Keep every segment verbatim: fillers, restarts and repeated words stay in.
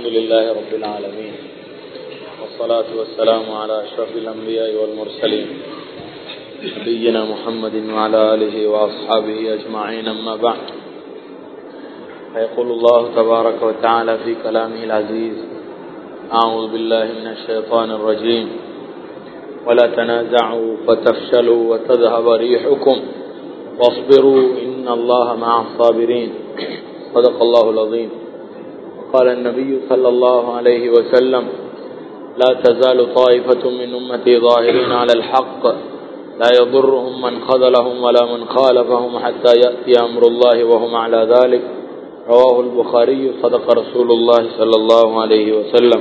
الحمد لله رب العالمين والصلاة والسلام على أشرف الأنبياء والمرسلين نبينا محمد وعلى آله وأصحابه أجمعين أما بعد فيقول الله تبارك وتعالى في كلامه العزيز أعوذ بالله من الشيطان الرجيم ولا تنازعوا فتفشلوا وتذهب ريحكم واصبروا إن الله مع الصابرين صدق الله العظيم. قال النبي صلى الله عليه وسلم لا تزال طائفة من أمتي ظاهرين على الحق لا يضرهم من خذلهم ولا من خالفهم حتى يأتي أمر الله وهم على ذلك. رواه البخاري. صدق رسول الله صلى الله عليه وسلم.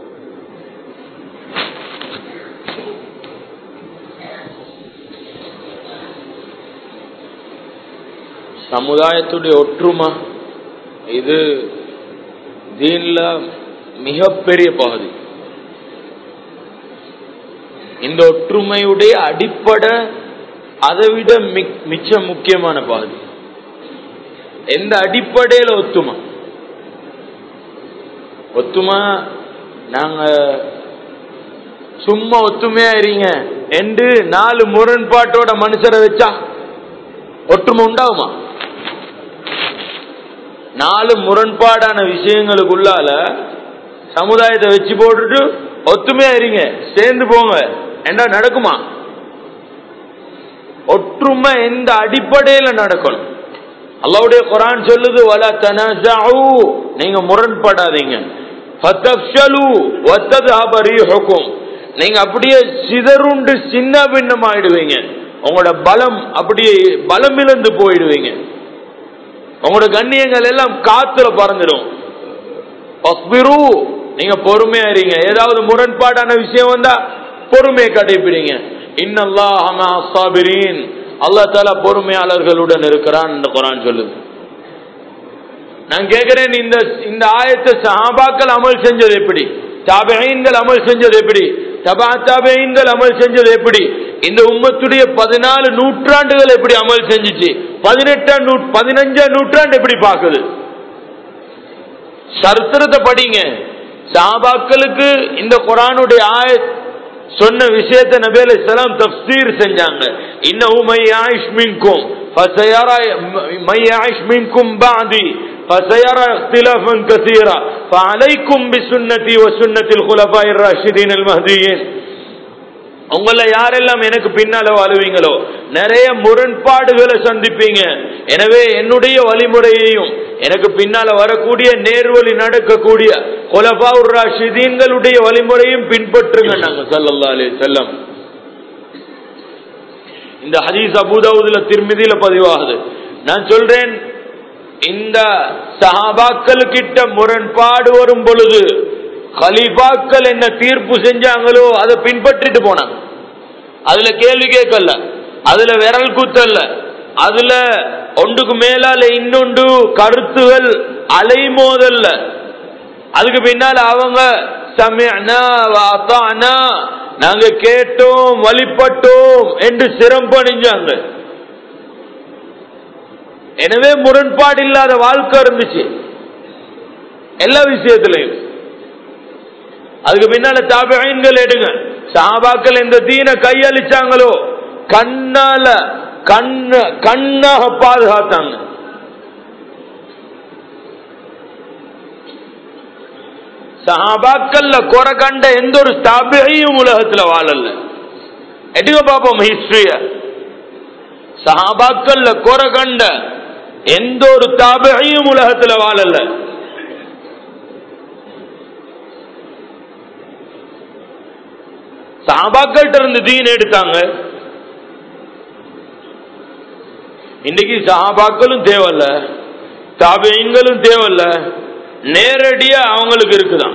சமுதாயத்துடைய ஒற்றுமை இது தீன்ல மிகப்பெரிய பகுதி. இந்த ஒற்றுமையுடைய அடிப்படை அதை விட மிச்ச முக்கியமான பகுதி. எந்த அடிப்படையில் ஒத்துமை ஒத்துமை நாங்க சும்மா ஒத்துமையா இருங்க என்று நாலு முரண்பாட்டோட மனுஷரை வச்சா ஒற்றுமை உண்டாகுமா? நாலு முரண்பாடான விஷயங்களுக்குள்ளால சமுதாயத்தை வச்சு போட்டுட்டு ஒத்துமையா இருங்க சேர்ந்து போங்க என்றா நடக்குமா? ஒற்றுமை எந்த அடிப்படையில நடக்கணும்? அல்லாஹ்வுடைய குர்ஆன் சொல்லுது வலா தனஸஉ, நீங்க முரண்படாதீங்க. ஃபதஃஷலு வதذهب ரீஹுக்கும், நீங்க அப்படியே சிதறுண்டு சின்ன பின்னமாயிடுவீங்க. உங்களோட பலம் அப்படியே பலம் இழந்து போயிடுவீங்க. உங்களோட கண்ணியங்கள் எல்லாம் காத்துல பறந்துடும். அஸ்பிரு, நீங்க பொறுமையா இருங்க. ஏதாவது முரண்பாடான விஷயம் வந்தா பொறுமையை கடைபிடிங்க. இன்னல்லாஹ மஅஸ் ஸாபிரீன், அல்லாஹ் தஆலா பொறுமையாளர்களுடன் இருக்கிறான் இந்த குர்ஆன் சொல்லுது. நான் கேக்குறேன், இந்த இந்த ஆயத்தை சஹாபாக்கள் அமல் செஞ்சது எப்படி? தாபிஈன்கள் அமல் செஞ்சது எப்படி? தபா தாபிஈன்கள் அமல் செஞ்சது எப்படி? இந்த உம்மத்துடைய பதினாலு நூற்றாண்டுகள் எப்படி அமல் செஞ்சிச்சு? பதினெட்டாம் நூ பதினஞ்சாம் நூற்றாண்டு எப்படி பாக்குது? சரித்திரத்தை படிங்க. சஹாபாக்களுக்கு இந்த குர்ஆனுடைய ஆயத் சொன்ன விஷயத்தை நபி அலைஹிஸ்ஸலாம் தஃப்சீர் செஞ்சாங்க. இன்னஹு மையாயிஷ் மின்கும் ஃபஸயரா மையாயிஷ் மின்கும் பஅதி ஃபஸயரா இக்திலாஃபன் கஸீரா ஃபஅலைக்கும் பிசுன்னதி வசுன்னத்தில் குலஃபாயிர் ராஷிதீன் அல் மஹ்தியீன். உங்கள யாரெல்லாம் எனக்கு பின்னால வாழுவீங்களோ நிறைய முரண்பாடுகளை சந்திப்பீங்க. எனவே என்னுடைய வழிமுறையையும் எனக்கு பின்னால வரக்கூடிய நேர்வழி நடக்கக்கூடிய குலஃபாவுர் ராஷிதீன்களுடைய வழிமுறையும் பின்பற்றுங்க நாங்க ஸல்லல்லாஹு அலைஹி வஸல்லம். இந்த ஹதீஸ் அபூ தாவூதுல திர்மிதியில பதிவாகுது. நான் சொல்றேன், இந்த சஹாபாக்கள் கிட்ட முரண்பாடு வரும் பொழுது கலீஃபாக்கள் என்ன தீர்ப்பு செஞ்சாங்களோ அதை பின்பற்றிட்டு போனாங்க. அதுல கேள்வி கேட்கல, அதுல விரல் கூத்தல்ல, அதுல ஒன்றுக்கு மேலால இன்னொன்று கருத்துகள் அலைமோதல்ல. அதுக்கு பின்னால அவங்க சமிஅனா வ அதானா, நாங்க கேட்டோம் வழிபட்டோம் என்று சிரம் பணிஞ்சாங்க. எனவே முரண்பாடு இல்லாத வாழ்க்கை இருந்துச்சு எல்லா விஷயத்திலையும். அதுக்கு பின்னால தாபிஈன்கள் எடுங்க. சஹாபாக்கள் இந்த தீனை கையளிச்சாங்களோ கண்ணால கண்ண கண்ணாக பாதுகாத்தாங்க. சஹாபாக்கள்ல குறை கண்ட எந்த ஒரு தாபிஈயும் உலகத்துல வாழல. எடுங்க பாப்போம் ஹிஸ்டரிய. சஹாபாக்கள்ல குறை கண்ட எந்த ஒரு தாபிஈயும் உலகத்துல வாழல. சஹாபாக்கள்ட்ட இருந்து தீன் எடுத்தாங்க. இன்னைக்கு சஹாபாக்களும் தேவையில்ல, தாபிஈன்களும் தேவையில்ல, நேரடியா அவங்களுக்கு இருக்குதான்.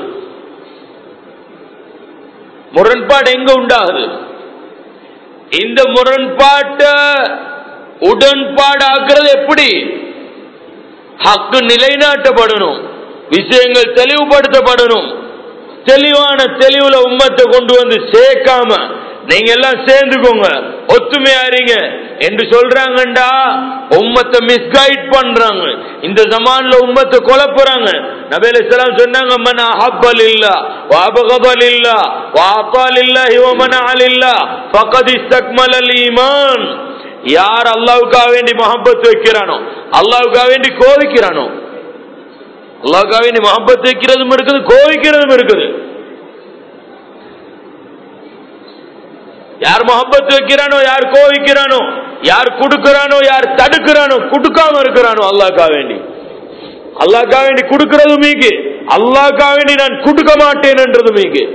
முரண்பாடு எங்க உண்டாகுது? இந்த முரண்பாட்ட உடன்பாடாக்குறது எப்படி? ஹக்கு நிலைநாட்டப்படணும், விஷயங்கள் தெளிவுபடுத்தப்படணும். தெளிவான தெளிவுல உம்மத்தை கொண்டு வந்து சேர்க்காம நீங்க எல்லாம் சேர்ந்துக்கோங்க, ஒத்துமையா இருங்க, என்று சொல்றாங்கடா உம்மத்தை மிஸ்கைட் பண்றாங்க. இந்த ஜமான்ல உம்மத்தை குழப்புறாங்க. நபி அலைஹிஸ் ஸலாம் சொன்னாங்க, மன் அஹப்ப லில்லாஹ் வ அபகத லில்லாஹ் வ அத்தா லில்லாஹி வ மனஅ லில்லாஹ் ஃபகத் இஸ்தக்மலல் ஈமான். யார் அல்லாஹ்வுக்காக வேண்டி முஹப்பத் வைக்கிறானோ, அல்லாஹ்வுக்காக வேண்டி கோவிக்கிறானோ, அல்லாஹ்வுக்காக வேண்டி முஹப்பத் வைக்கிறதும் இருக்குது, கோவிக்கிறதும் இருக்குது. யார் முஹப்பத் வைக்கிறானோ, யார் கோவிக்கிறானோ, யார் கொடுக்கிறானோ, யார் தடுக்கிறானோ, கொடுக்காம இருக்கிறானோ அல்லாஹ்வுக்காக வேண்டி, அல்லாஹ்வுக்காக வேண்டி கொடுக்கிறது மீக்கு, அல்லாஹ்வுக்காக வேண்டி நான் கொடுக்க மாட்டேன் என்றது மீக்கு.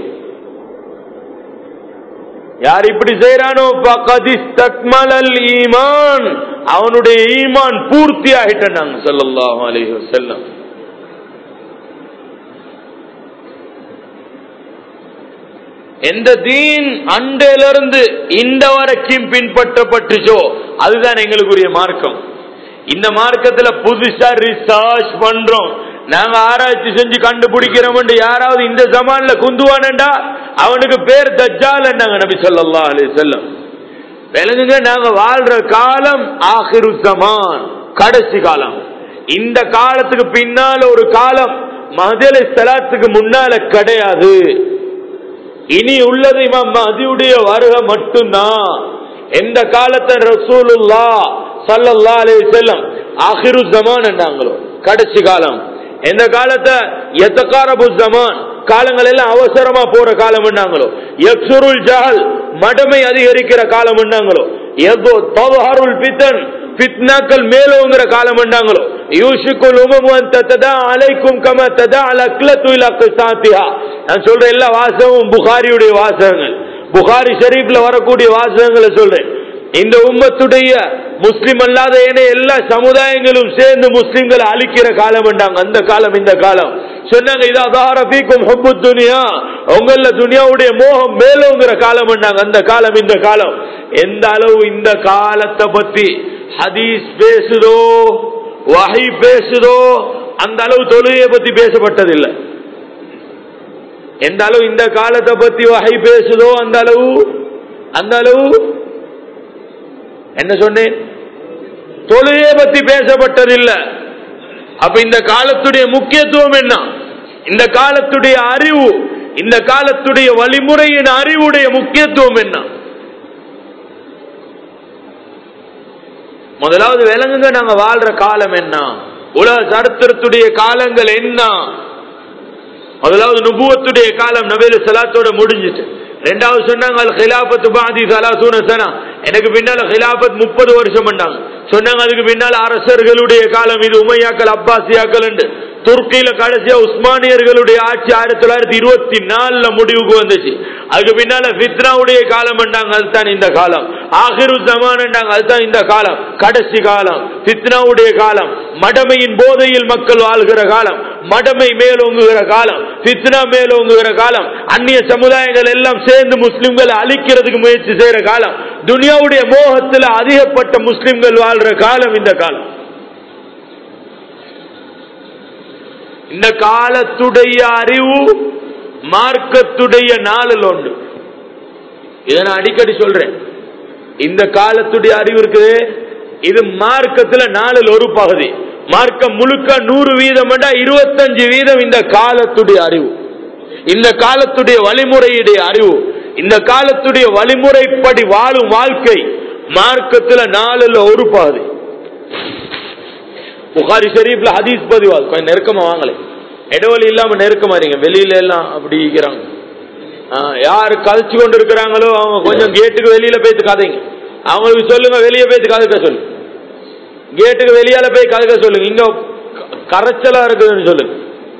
யார் இப்படி செய்யறானோ ஃபகத் இஸ்தக்மலல் ஈமான், அவனுடைய ஈமான் பூர்த்தி ஆகிட்டாங்க ஸல்லல்லாஹு அலைஹி வஸல்லம். எந்த தீன் அண்டையிலிருந்து இந்த வரைக்கும் பின்பற்றப்பட்டுச்சோ அதுதான் எங்களுக்குரிய மார்க்கம். இந்த மார்க்கத்துல புதுசா ரிசர்ச் பண்றோம், நாங்க ஆராய்ச்சி செஞ்சு கண்டுபிடிக்கிறோம். யாராவது இந்த ஜமான்ல குந்துவானண்டா அவனுக்கு பேர் தஜ்ஜால் என்னங்க நபி ஸல்லல்லாஹு அலைஹி வஸல்லம். விளங்குங்க, நாங்க வாழ்ற காலம் ஆகிரு ஜமான், கடைசி காலம். இந்த காலத்துக்கு பின்னால ஒரு காலம் மஹ்தி அலைஹிஸ்ஸலாத்துக்கு முன்னால கிடையாது. இனி உள்ளது இமாம் மஹ்தியுடைய வருகை மட்டும்தான். எந்த காலத்தை ரசூலுல்லாஹ் ஸல்லல்லாஹு அலைஹி வஸல்லம் ஆகிரு ஜமான் என்றாங்களோ கடைசி காலம், எந்த காலத்தை யதகாரபு ஜமான், காலங்கள் எல்லாம் அவசரமா போற காலம் என்னாங்களோ, யக்ஸுருல் ஜஹல், மடமை அதிகரிக்கிற காலம் என்னாங்களோ, யதோ தவ்ஹருல் ஃபித்ன், ஃபித்னாக்கள் மேலோங்கிற காலம் என்னாங்களோ, யூஷிகுல் உமமு அன் ததா அலைக்கும் கமா ததா அல் அக்லத்து இலா qisaatiha. நான் சொல்ற எல்லா வாசகமும் புகாரியுடைய வாசகங்கள், புகாரி ஷரீஃப்ல வரக்கூடிய வாசகங்களை சொல்றேன். இந்த உம்மத்துடைய முஸ்லிம் அல்லாத ஏனைய எல்லா சமுதாயங்களும் சேர்ந்து முஸ்லிம்களை அழிக்கிற காலம் என்றாங்க. அந்த காலம் இந்த காலம் சொன்னாங்க. இதா தஹர ஃபீக்கும் ஹுப்புத் துன்யா, உங்கள துன்யாவுடைய மோகம் மேலோங்கிற காலம் என்றாங்க. அந்த காலம் இந்த காலம். எந்த அளவு இந்த காலத்தை பத்தி ஹதீஸ் பேசுதோ, வஹி பேசுதோ, அந்த அளவு தொழுகையை பத்தி பேசப்பட்டதில்லை. எந்த அளவு இந்த காலத்தை பத்தி வஹி பேசுதோ அந்த அளவு அந்த அளவு என்ன சொன்னேன், தொழுகையை பத்தி பேசப்பட்டதில்லை. அப்ப இந்த காலத்துடைய முக்கியத்துவம் என்ன, இந்த காலத்துடைய அறிவு, இந்த காலத்துடைய வழிமுறையின் அறிவுடைய முக்கியத்துவம் என்ன? முதலாவது விளங்குங்க, நாங்க வாழ்ற காலம் என்ன, உலக சரித்திரத்துடைய காலங்கள் என்ன. முதலாவது நுபுவத்துடைய காலம் நபி ஸலாத்தோட முடிஞ்சிட்டு. ரெண்டாவது சொன்னாங்க அல் கிலாஃபத்து பாதி ஸலாஸூன ஸனா, எனக்கு பின்னால கிலாஃபத் முப்பது வருஷம் பண்ணாங்க. சொன்னாங்க அதுக்கு பின்னால அரசர்களுடைய காலம், இது உமையாக்கள் அப்பாசியாக்கள் என்று. துர்க்கியில கடைசியா உஸ்மானியர்களுடைய ஆட்சி ஆயிரத்தி தொள்ளாயிரத்தி இருபத்தி நாலுல முடிவுக்கு வந்துச்சு. அதுக்கு பின்னால ஃபித்னாவுடைய காலம் என்றாங்க, அதுதான் இந்த காலம். ஆகிரு ஜமான் என்றாங்க, அதுதான் இந்த காலம், கடைசி காலம், ஃபித்னாவுடைய காலம். மடமையின் போதையில் மக்கள் வாழ்கிற காலம், மடமை மேலோங்குகிற காலம், ஃபித்னா மேலோங்குகிற காலம், அந்நிய சமுதாயங்கள் எல்லாம் சேர்ந்து முஸ்லிம்களை அழிக்கிறதுக்கு முயற்சி செய்யற காலம், துனியாவுடைய மோகத்தில் அதிகப்பட்ட முஸ்லிம்கள் வாழ்ற காலம் இந்த காலம். இந்த காலத்துடைய அறிவு மார்க்கத்துடைய நாளில் உண்டு. இதை நான் அடிக்கடி சொல்றேன். இந்த காலத்துடைய அறிவு இருக்குது, இது மார்க்கத்துல நாளில் ஒரு பகுதி. மார்க்கம் முழுக்க நூறு வீதம் இருபத்தஞ்சு வீதம் இந்த காலத்துடைய அறிவு, இந்த காலத்துடைய வழிமுறையுடைய அறிவு, இந்த காலத்துடைய வழிமுறைப்படி வாழும் வாழ்க்கை மார்க்கத்துல நாளில் ஒரு பகுதி. புகாரி ஷரீஃப்ல ஹதீஸ் பதிவாது, கொஞ்சம் நெருக்கமா வாங்கலை, இடைவெளி இல்லாம நெருக்கமா இருங்க. வெளியில எல்லாம் அப்படி இருக்கிறாங்க, யாரு கதைச்சு கொண்டு இருக்கிறாங்களோ அவங்க கொஞ்சம் கேட்டுக்கு வெளியில போய்த்து கதைங்க. அவங்களுக்கு சொல்லுங்க வெளியே போய்த்து கதைக்க சொல்லு, கேட்டுக்கு வெளியால போய் கதைக்க சொல்லுங்க, இங்க கரைச்சலா இருக்குதுன்னு சொல்லுங்க.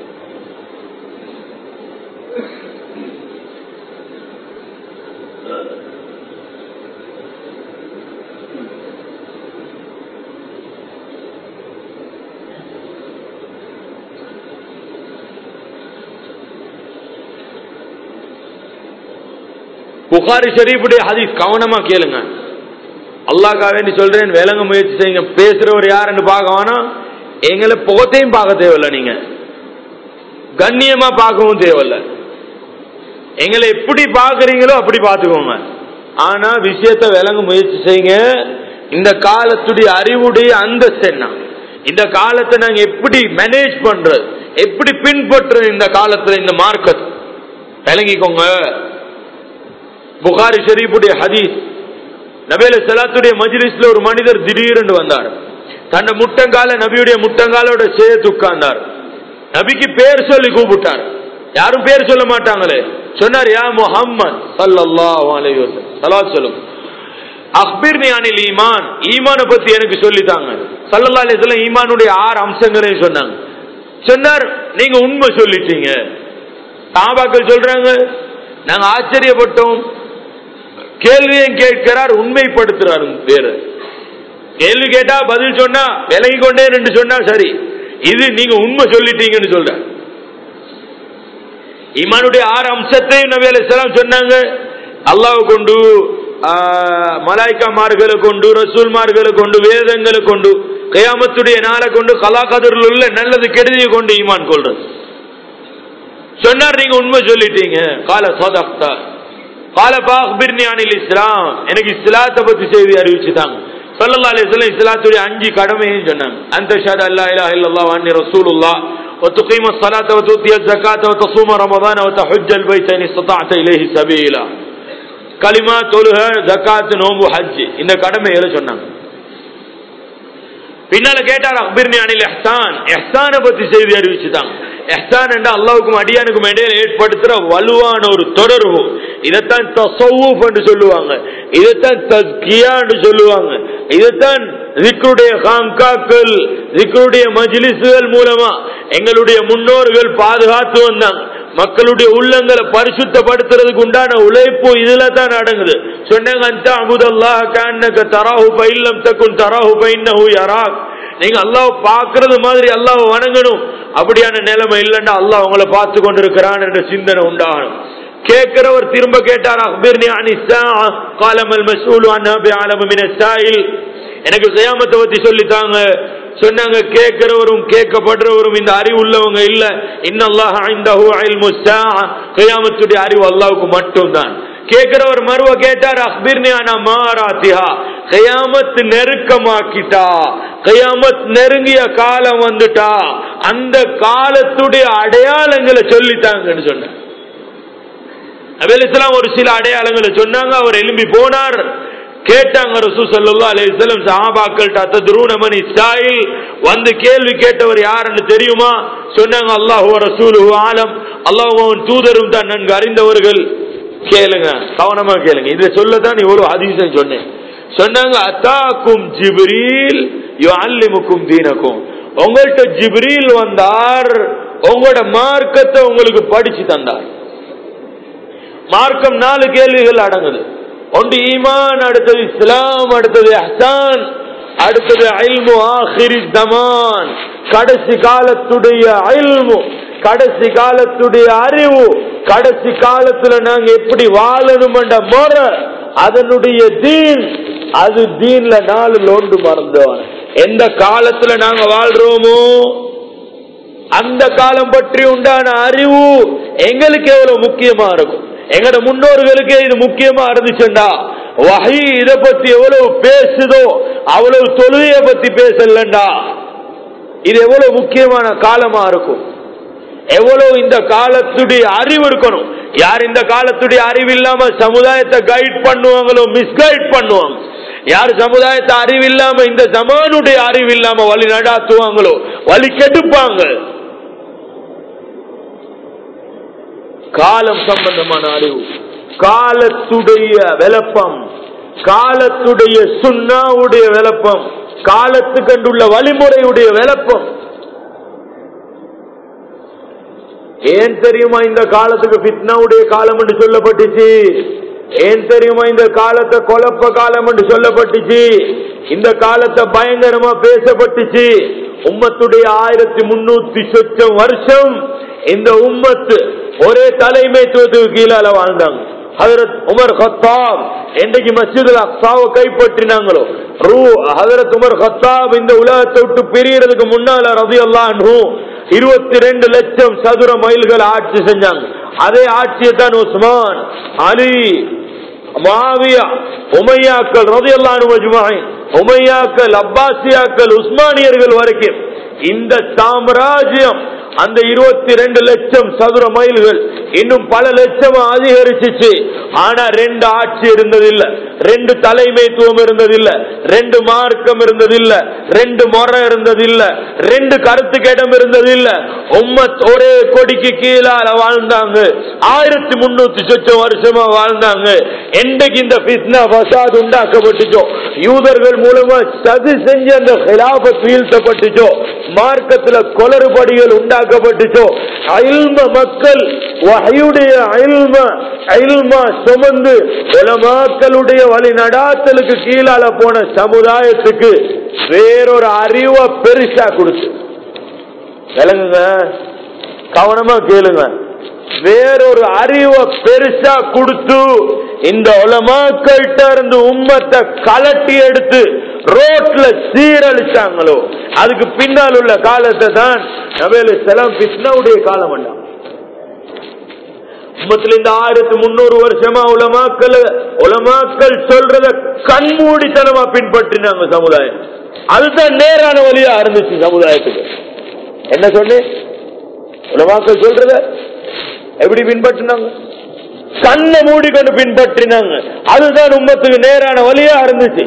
புகாரி ஷரீஃபுடைய ஹதீஸ் கவனமா கேளுங்க. அல்லாஹ்க்காக வேண்டி சொல்றேன், விளங்க முயற்சி செய்யுங்க. பேசுறவர் யாருன்னு பார்க்க வேணாம், எங்களை புகத்தையும் பார்க்க தேவையில்ல, நீங்க கண்ணியமா பார்க்கவும் தேவையில்ல. எங்களை எப்படி பார்க்கறீங்களோ அப்படி பார்த்துக்கோங்க. ஆனா விஷயத்தை விளங்க முயற்சி செய்யுங்க. இந்த காலத்துடைய அறிவுடைய அந்தஸ்து என்ன, இந்த காலத்தை நாங்க எப்படி மேனேஜ் பண்றது, எப்படி பின்பற்றுறது, இந்த காலத்துல இந்த மார்க்கத்தை விளங்கிக்கோங்க. புகாரி ஷரீஃபுடைய ஹதீஸ், நபி அலைஹிஸ் ஸலாத்துடைய மஜ்லிஸ்ல ஒரு மனிதர் திடீரென்று வந்தார். தன்னை முட்டங்கால நபியுடைய முட்டங்காலோட சேர்த்து உட்கார்ந்தார். நபிக்கு பேர் சொல்லி கூப்பிட்டார். யாரும் பேர் சொல்ல மாட்டாங்களே. சொன்னார், யா முஹம்மத் ஸல்லல்லாஹு அலைஹி வஸல்லம், ஸலவாத் சொல்லுங்க. அக்பிர்னி அனில் ஈமான், ஈமான பத்தி எனக்கு சொல்லித்தாங்க. ஸல்லல்லாஹு அலைஹி வஸல்லம் ஈமானுடைய ஆறு அம்சங்களையும் சொன்னாங்க. சொன்னார், நீங்க உண்மை சொல்லிட்டீங்க. சஹாபாக்கள் சொல்றாங்க, நாங்க ஆச்சரியப்பட்டோம். கேள்வியும் கேட்கிறார், உண்மைப்படுத்துறாரு. வேற கேள்வி கேட்டா பதில் சொன்னா விலகி கொண்டே என்று சொன்னா சரி, இது நீங்க உண்மை சொல்லிட்டீங்கன்னு சொல்ற. ஈமானுடைய ஆறு அம்சத்தையும் நபி அலைஹிஸ்ஸலாம் சொன்னாங்க. அல்லாஹ் கொண்டு, மலாய்க்காமார்களை கொண்டு, ரசூல்மார்களை கொண்டு, வேதங்களை கொண்டு, கியாமத்துடைய நாளை கொண்டு, கலா கதிரில் உள்ள நல்லது கெடுதியை கொண்டு ஈமான் கொள்றது சொன்னார். நீங்க உண்மை சொல்லிட்டீங்க. கால சதக்தா கால பாக்பிர்னி அனில் இஸ்லாம், எனக்கு இஸ்லாத்தை பத்தி செய்தி அறிவிச்சுட்டாங்க. ஸல்லல்லாஹு அலைஹி வஸல்லம் இஸ்லாத்துடைய அஞ்சு கடமையும் சொன்னாங்க. அந்த ஷஹத அல்லா இலாஹ இல்லல்லாஹ் வ அன்னி ரசூலுல்லாஹ் வ துகீம ஸலாத வ துத்திய ஸகாத வ தஸூம ரமதான வ தஹஜ்ஜல் பைத இன் இஸ்ததஅத இலைஹி சபீலா. கலிமா, தொழுக, ஜகாத், நோன்பு, ஹஜ், இந்த கடமைகளை சொன்னாங்க. பின்னால கேட்டார், அக்பிர்னி அனில் இஹ்சான், இஹ்சானை பத்தி செய்தி அறிவிச்சுட்டாங்க. இஹ்சான் என்ற அல்லாஹ்வுக்கும் அடியானுக்கும் இடையில ஏற்படுத்துற வலுவான ஒரு தொடர்பு. இதைத்தான் தஸவ்வுஃப் என்று சொல்லுவாங்க, இதைத்தான் தஸ்கியா என்று சொல்லுவாங்க, இதைத்தான் ஸிக்ருடைய காம்காக்கள், ஸிக்ருடைய மஜ்லிஸ்கள் மூலமா எங்களுடைய முன்னோர்கள் பாதுகாத்து வந்தாங்க. மக்களுடைய உள்ளங்களை பரிசுத்தப்படுத்துறதுக்கு உண்டான உழைப்பு இதுல தான் அடங்குது. சொன்னாங்க, அந்த அபுதல்லாஹ் கஅன்னக தராஹு ஃபஇல்லம் தகுன் தராஹு ஃபஇன்னஹு யராக். நீங்க அல்லாஹ் பாக்குறது மாதிரி அல்லாஹ் வணங்கணும். அப்படியான நிலைமை இல்லைன்னா அல்லாஹ் உங்களை பார்த்து கொண்டிருக்கிறான் என்ற சிந்தனை உண்டாகணும். கேட்கிறவர் திரும்ப கேட்டார், அக்பிர்னி அனி ஸாஅ قال ما المسؤول عنها بعلم من السائل. எனக்கு கியாமத்தை பத்தி சொல்லித்தாங்க. சொன்னாங்க, கேட்கிறவரும் கேட்கப்படுறவரும் இந்த அறிவு உள்ளவங்க இல்ல. இன்னல்லாஹ இன்தஹு இல்முஸ் ஸாஅ, கியாமத்துடைய அறிவு அல்லாஹ்வுக்கு மட்டும்தான். கேட்கிறவர் மறுவ கேட்டார், அக்பிர்னி அன் அமாராத்திஹா, கியாமத் நெருக்கமாக்கிட்டா, கியாமத் நெருங்கிய காலம் வந்துட்டா, அந்த காலத்துடைய அடையாளங்களை சொல்லித்தாங்கன்னு சொன்னார். நபி அலைஹிஸ்ஸலாம் ஒரு சில அடையாளங்களை சொன்னாங்க. அவர் எழும்பி போனார். கேட்டாங்க ரசூல் ஸல்லல்லாஹு அலைஹி வஸல்லம் சஹாபாக்கள்ட்ட, தத்ரூன மன் இஸ்ஸாயில், வந்து கேள்வி கேட்டவர் யாருன்னு தெரியுமா? சொன்னாங்க, அல்லாஹு வ ரசூலுஹு ஆலம், அல்லாஹ்வும் தூதரும் தான் நன்கு அறிந்தவர்கள். கேளுங்க, கவனமா கேளுங்க, இதை சொல்லத்தான் இவ்வளவு ஹதீஸை சொன்னேன். சொன்னாங்க, அத்தாக்கும் ஜிப்ரீல் யுஅல்லிமுக்கும் தீனக்கும், உங்கள்கிட்ட ஜிப்ரீல் வந்தார், உங்களோட மார்க்கத்தை உங்களுக்கு படிச்சு தந்தார். மார்க்கம் நாலு கேள்விகள் அடங்குது. ஒன்று ஈமான், அடுத்தது இஸ்லாம், அடுத்தது இஹ்சான், அடுத்தது இல்மு ஆகிரி ஜமான், கடைசி காலத்துடைய இல்மு, கடைசி காலத்துடைய அறிவு, கடைசி காலத்துல நாங்க எப்படி வாழணும் என்ற முறை, அதனுடைய தீன். அது தீன்ல நாலு லோண்டு மறந்தோம். எந்த காலத்துல நாங்க வாழ்றோமோ அந்த காலம் பற்றி உண்டான அறிவு எங்களுக்கு எவ்வளவு முக்கியமா இருக்கும். எங்கட முன்னோர்களுக்கு இது முக்கியமா இருந்துச்சுண்டா, வஹி இதை பத்தி எவ்வளவு பேசுதோ அவ்வளவு தொழுகைய பத்தி பேசலண்டா, இது எவ்வளவு முக்கியமான காலமா இருக்கும். எவ்வளவு இந்த காலத்துடைய அறிவு இருக்கணும். யார் இந்த காலத்துடைய அறிவு இல்லாம சமுதாயத்தை கைட் பண்ணுவாங்களோ மிஸ்கைட் பண்ணுவாங்க. யார் சமுதாயத்தை அறிவு இல்லாம இந்த ஜமானுடைய அறிவு இல்லாம வழி நடாத்துவாங்களோ வழி கெடுப்பாங்க. காலம் சம்பந்தமான அறிவு, காலத்துடைய விளப்பம், காலத்துடைய சுன்னாவுடைய விளப்பம், காலத்துக்கு கண்டுள்ள வழிமுறையுடைய விளப்பம். ஏன் தெரியுமா இந்த காலத்துக்கு ஃபித்னாவுடைய காலம் என்று சொல்லப்பட்டுச்சு? ஏன் தெரியுமா இந்த காலத்தை குழப்ப காலம் என்று சொல்லப்பட்டுச்சு? இந்த காலத்தை பயங்கரமா பேசப்பட்டுச்சு. உம்மத்துடைய ஆயிரத்தி முன்னூத்தி சொச்சம் வருஷம் இந்த உம்மத்து ஒரே தலைமைத்துவத்துக்கு கீழால வாழ்ந்தாங்க. ஹஜரத் உமர் கத்தாப் என்றைக்கு மஸ்ஜிதுல் அக்ஸாவை கைப்பற்றினாங்களோ, ரூ ஹஜரத் உமர் கத்தாப் இந்த உலகத்தை விட்டு பிரியறதுக்கு முன்னால ரலியல்லாஹு அன்ஹு இருபத்தி ரெண்டு லட்சம் சதுர மைல்கள் ஆட்சி செஞ்சாங்க. அதே ஆட்சியை தான் உஸ்மான், அலி, முஆவியா, உமையாக்கள் ரலியல்லாஹு அன்ஹும் அஜ்மஈன், உமையாக்கள், அப்பாசியாக்கள், உஸ்மானியர்கள் வரைக்கும் இந்த சாம்ராஜ்யம் அந்த இருபத்தி ரெண்டு லட்சம் சதுர மைல்கள் இன்னும் பல லட்சம் அதிகரிச்சிச்சு. ஆனா ரெண்டு ஆட்சி இருந்ததில்லை, ரெண்டு தலைமைத்துவம் இருந்ததில்லை, ரெண்டு மார்க்கம் இருந்ததில்லை, ரெண்டு முறை இருந்ததில்லை, ரெண்டு கருத்துக்கு இடம் இருந்ததில்லை. உம்மத் ஒரே கொடிக்கு கீழால வாழ்ந்தாங்க. ஆயிரத்தி முன்னூத்தி சொச்சம் வருஷமா வாழ்ந்தாங்க. என்றைக்கு இந்த ஃபித்னா ஃபசாத் உண்டாக்கப்பட்டுச்சோ, யூதர்கள் மூலமா சதி செஞ்சு அந்த ஹிலாஃபத் வீழ்த்தப்பட்டுச்சோ, மார்க்கத்துல கொளறுபடிகள் உண்டாக்கப்பட்டுச்சோ, இல்ம மக்கள் வஹ்யுடைய இல்ம இல்மா சுமந்து உலமாக்களுடைய வழி நடாத்தலுக்கு கீழால போன சமுதாயத்துக்கு வேறொரு அறிவை பெருசா கொடுத்து, விளங்குங்க, கவனமா கேளுங்க, வேறொரு அறிவை பெருசா கொடுத்து இந்த உலமாக்கள்கிட்ட இருந்து உம்மத்தை கலட்டி எடுத்து ரோட்ல சீரழிச்சாங்களோ, அதுக்கு பின்னால் உள்ள காலத்தை தான் நபி அலைஹிஸ்ஸலாம் ஃபித்னாவுடைய காலம் வேண்டாம். உம்மத்துல இந்த ஆயிரத்தி முன்னூறு வருஷமா உலமாக்கள் உலமாக்கள் சொல்றத கண்மூடித்தனமா பின்பற்றினாங்க சமுதாயம். அதுதான் நேரான வழியா இருந்துச்சு சமுதாயத்துக்கு. என்ன சொன்னே, உலமாக்கள் சொல்றத எப்படி பின்பற்றினாங்க? கண்ணை மூடிக்கொண்டு பின்பற்றினாங்க. அதுதான் உம்மத்துக்கு நேரான வழியா இருந்துச்சு.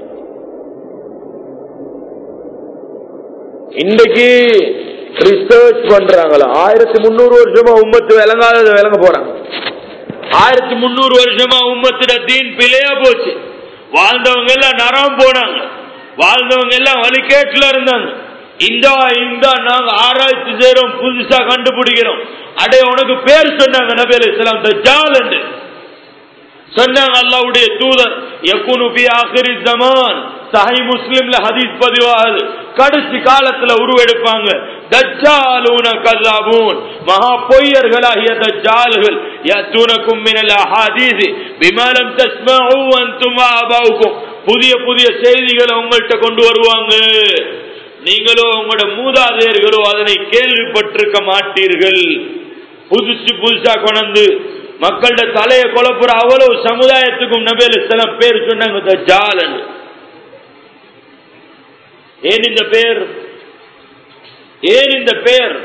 இன்றைக்கு ரிசர்ச் பண்றாங்களா, ஆயிரத்தி முன்னூறு வருஷமா உம்மத்து விளங்காத விளங்க போறாங்க. ஆயிரத்தி முன்னூறு வருஷமா உம்மத்திட தீன் பிழையா போச்சு. வாழ்ந்தவங்க எல்லாம் நரம் போனாங்க, வாழ்ந்தவங்க எல்லாம் வழிகேட்டுல இருந்தாங்க. இந்த இந்த நாங்க ஆராய்ச்சி செய்யறோம், புதுசா கண்டுபிடிக்கிறோம். அடே உனக்கு பேர் சொன்னாங்க நபி அலைஹிஸ்ஸலாம் தஜ்ஜால் என்று சொன்னாங்க. அல்லாஹ்வுடைய தூதர் யகுனு ஃபி ஆகிரி ஸமான், சஹீஹ் முஸ்லிம்ல ஹதீஸ் பதிவாகுது, கடைசி காலத்துல உருவெடுப்பாங்க தஜ்ஜாலூன கஸாபூன், மகா பொய்யர்களாகிய தஜ்ஜால்கள். யதுனகும் மினல் அஹாதீஸ் பிமா லம் தஸ்மஉ அன்தும் வ ஆபாவுக்கும், புதிய புதிய செய்திகளை உங்கள்கிட்ட கொண்டு வருவாங்க, நீங்களோ உங்களோட மூதாதையர்களோ அதனை கேள்விப்பட்டிருக்க மாட்டீர்கள். புதுசு புதுசா கொண்டு மக்களோட தலையை குழப்புற அவ்வளவு சமுதாயத்துக்கும் நபி அலைஹிஸ்ஸலாம் பேர் சொன்னாங்க தஜ்ஜால். ஏன் இந்த பேர்? ஏன் இந்த பேர்?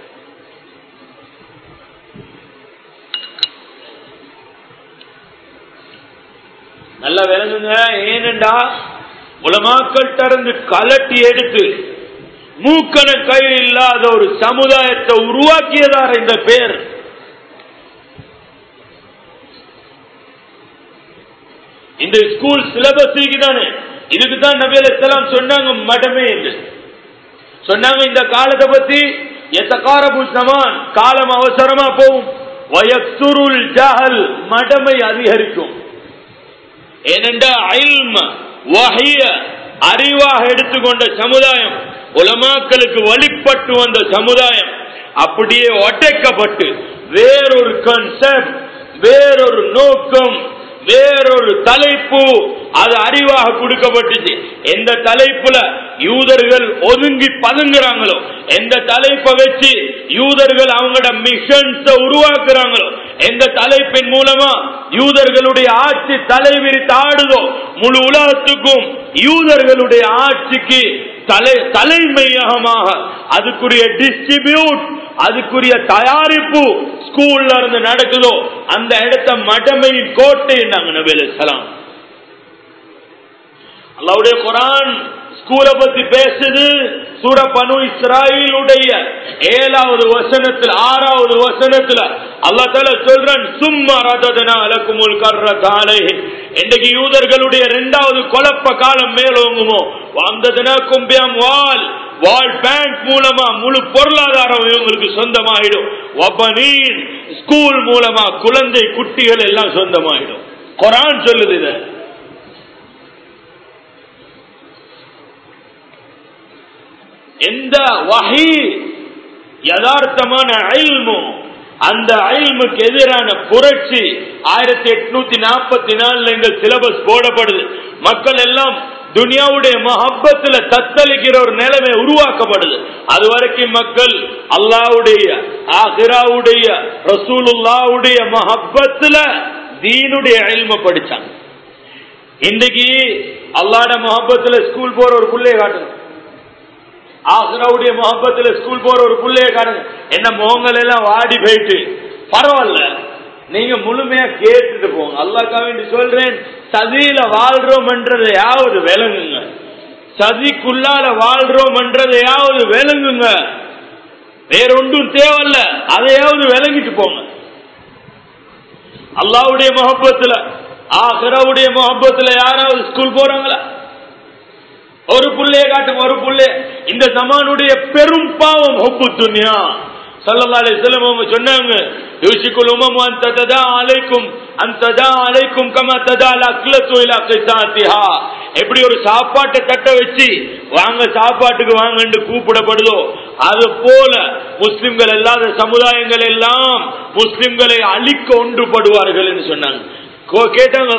நல்லா விளங்குங்க. ஏனென்றா உலமாக்கள் இருந்து கலட்டி எடுத்து மூக்கன கையில் இல்லாத ஒரு சமுதாயத்தை உருவாக்கியதார் இந்த பேர். இந்த ஸ்கூல் சிலபஸ் தானே, இதுக்கு தான் நபி அலைஹிஸ்ஸலாம் சொன்னாங்க மடமை என்று சொன்னாங்க. இந்த காலத்தை பத்தி யதகாரபு ஸமான், காலம் அவசரமா போகும், வயக்சுருல் ஜஹல், மடமை அதிகரிக்கும். ஏனென்றா இல்ம வஹிய அறிவாக எடுத்துக்கொண்ட சமுதாயம், உலமாக்களுக்கு வழிபட்டு வந்த சமுதாயம் அப்படியே ஒட்டைக்கப்பட்டு வேறொரு கான்செப்ட், வேறொரு நோக்கம், வேறொரு தலைப்பு அது அறிவாக கொடுக்கப்பட்டுச்சு. எந்த தலைப்புல யூதர்கள் ஒதுங்கி பதுங்குறாங்களோ, எந்த தலைப்பை வச்சு யூதர்கள் அவங்களோட மிஷன்ஸ் உருவாக்குறாங்களோ, எந்த தலைப்பின் மூலமா யூதர்களுடைய ஆட்சி தலைவிரித்து ஆடுதோ, முழு உலகத்துக்கும் யூதர்களுடைய ஆட்சிக்கு தலை தலைமையகமாக அதுக்குரிய டிஸ்ட்ரிபியூட், அதுக்குரிய தயாரிப்பு ஸ்கூல்ல இருந்து நடக்குதோ அந்த இடத்த மடமையின் கோட்டை நாங்க நபி அலைஹிஸ்ஸலாம். அல்லாஹ்வுடைய குர்ஆன் ஸ்கூலை பத்தி பேசுது. சூரா பனு இஸ்ராயீலுடைய ஏழாவது வசனத்தில் ஆறாவது வசனத்தில் அல்லாஹ் தஆலா சொல்றான், சும்மா ரததனா லகுமுல் கர்ரத அலைஹி, இன்னைக்கு யூதர்களுடைய இரண்டாவது குழப்ப காலம் மேலோங்குமோ, வந்ததனாக்கும் பிஅம்வால், வால் பேங்க் மூலமா முழு பொருளாதாரம் இவங்களுக்கு சொந்தமாயிடும், வபனீன், ஸ்கூல் மூலமா குழந்தை குட்டிகள் எல்லாம் சொந்தமாயிடும். குர்ஆன் சொல்லுது இத. எந்த வஹி யதார்த்தமான இல்மு, அந்த இல்முக்கு எதிரான புரட்சி ஆயிரத்தி எட்நூத்தி நாற்பத்தி நாலுல இந்த சிலபஸ் போடப்படுது. மக்கள் எல்லாம் துனியாவுடைய மஹப்பத்துல தத்தளிக்கிற ஒரு நிலைமை உருவாக்கப்படுது. அது வரைக்கும் மக்கள் அல்லாஹ்வுடைய ஆகிராவுடைய ரசூலுல்லாஹ்வுடைய மஹப்பத்துல தீனுடைய இல்ம படிச்சாங்க. இன்னைக்கு அல்லாஹ்வுடைய முஹப்பத்துல ஸ்கூல் போற ஒரு புள்ளைய காட்டுங்க, ஆகிராவுடைய முஹப்பத்துல ஸ்கூல் போற ஒரு புள்ளைய காட்டுங்க. என்ன முகங்கள் எல்லாம் வாடி போயிட்டு, பரவாயில்ல நீங்க முழுமையா கேட்டுட்டு போங்க. அல்லாஹ்க்காக வேண்டி சொல்றேன், சதியில வாழ்றோம் என்றதையாவது விளங்குங்க, சதிக்குள்ளால வாழ்றோம் என்றதையாவது விளங்குங்க. வேறொன்றும் தேவையில்ல, அதையாவது விளங்கிட்டு போங்க. அல்லாஹ்வுடைய முஹப்பத்துல ஆகிராவுடைய முஹப்பத்துல யாராவது ஸ்கூல் போறாங்களா? ஒரு புள்ளைய காட்டுங்க, ஒரு புள்ளைய. இந்த ஜமானுடைய பெரும் பாவம் ஹுப்பு துன்யா. ஸல்லல்லாஹு அலைஹி வஸல்லம் அவங்க சொன்னாங்க, யூஷிகுல் உம்மு அன் ததா அலைக்கும் அன் ததா அலைக்கும் கமா ததா அக்லத்து இலா கிசாத்திஹா. எப்படி ஒரு சாப்பாட்டை தட்ட வச்சு வாங்க சாப்பாட்டுக்கு வாங்கன்னு கூப்பிடப்படுதோ, அது போல முஸ்லிம்கள் அல்லாத சமுதாயங்கள் எல்லாம் முஸ்லிம்களை அழிக்க ஒன்றுபடுவார்கள் என்று சொன்னாங்க. கேட்டாங்க,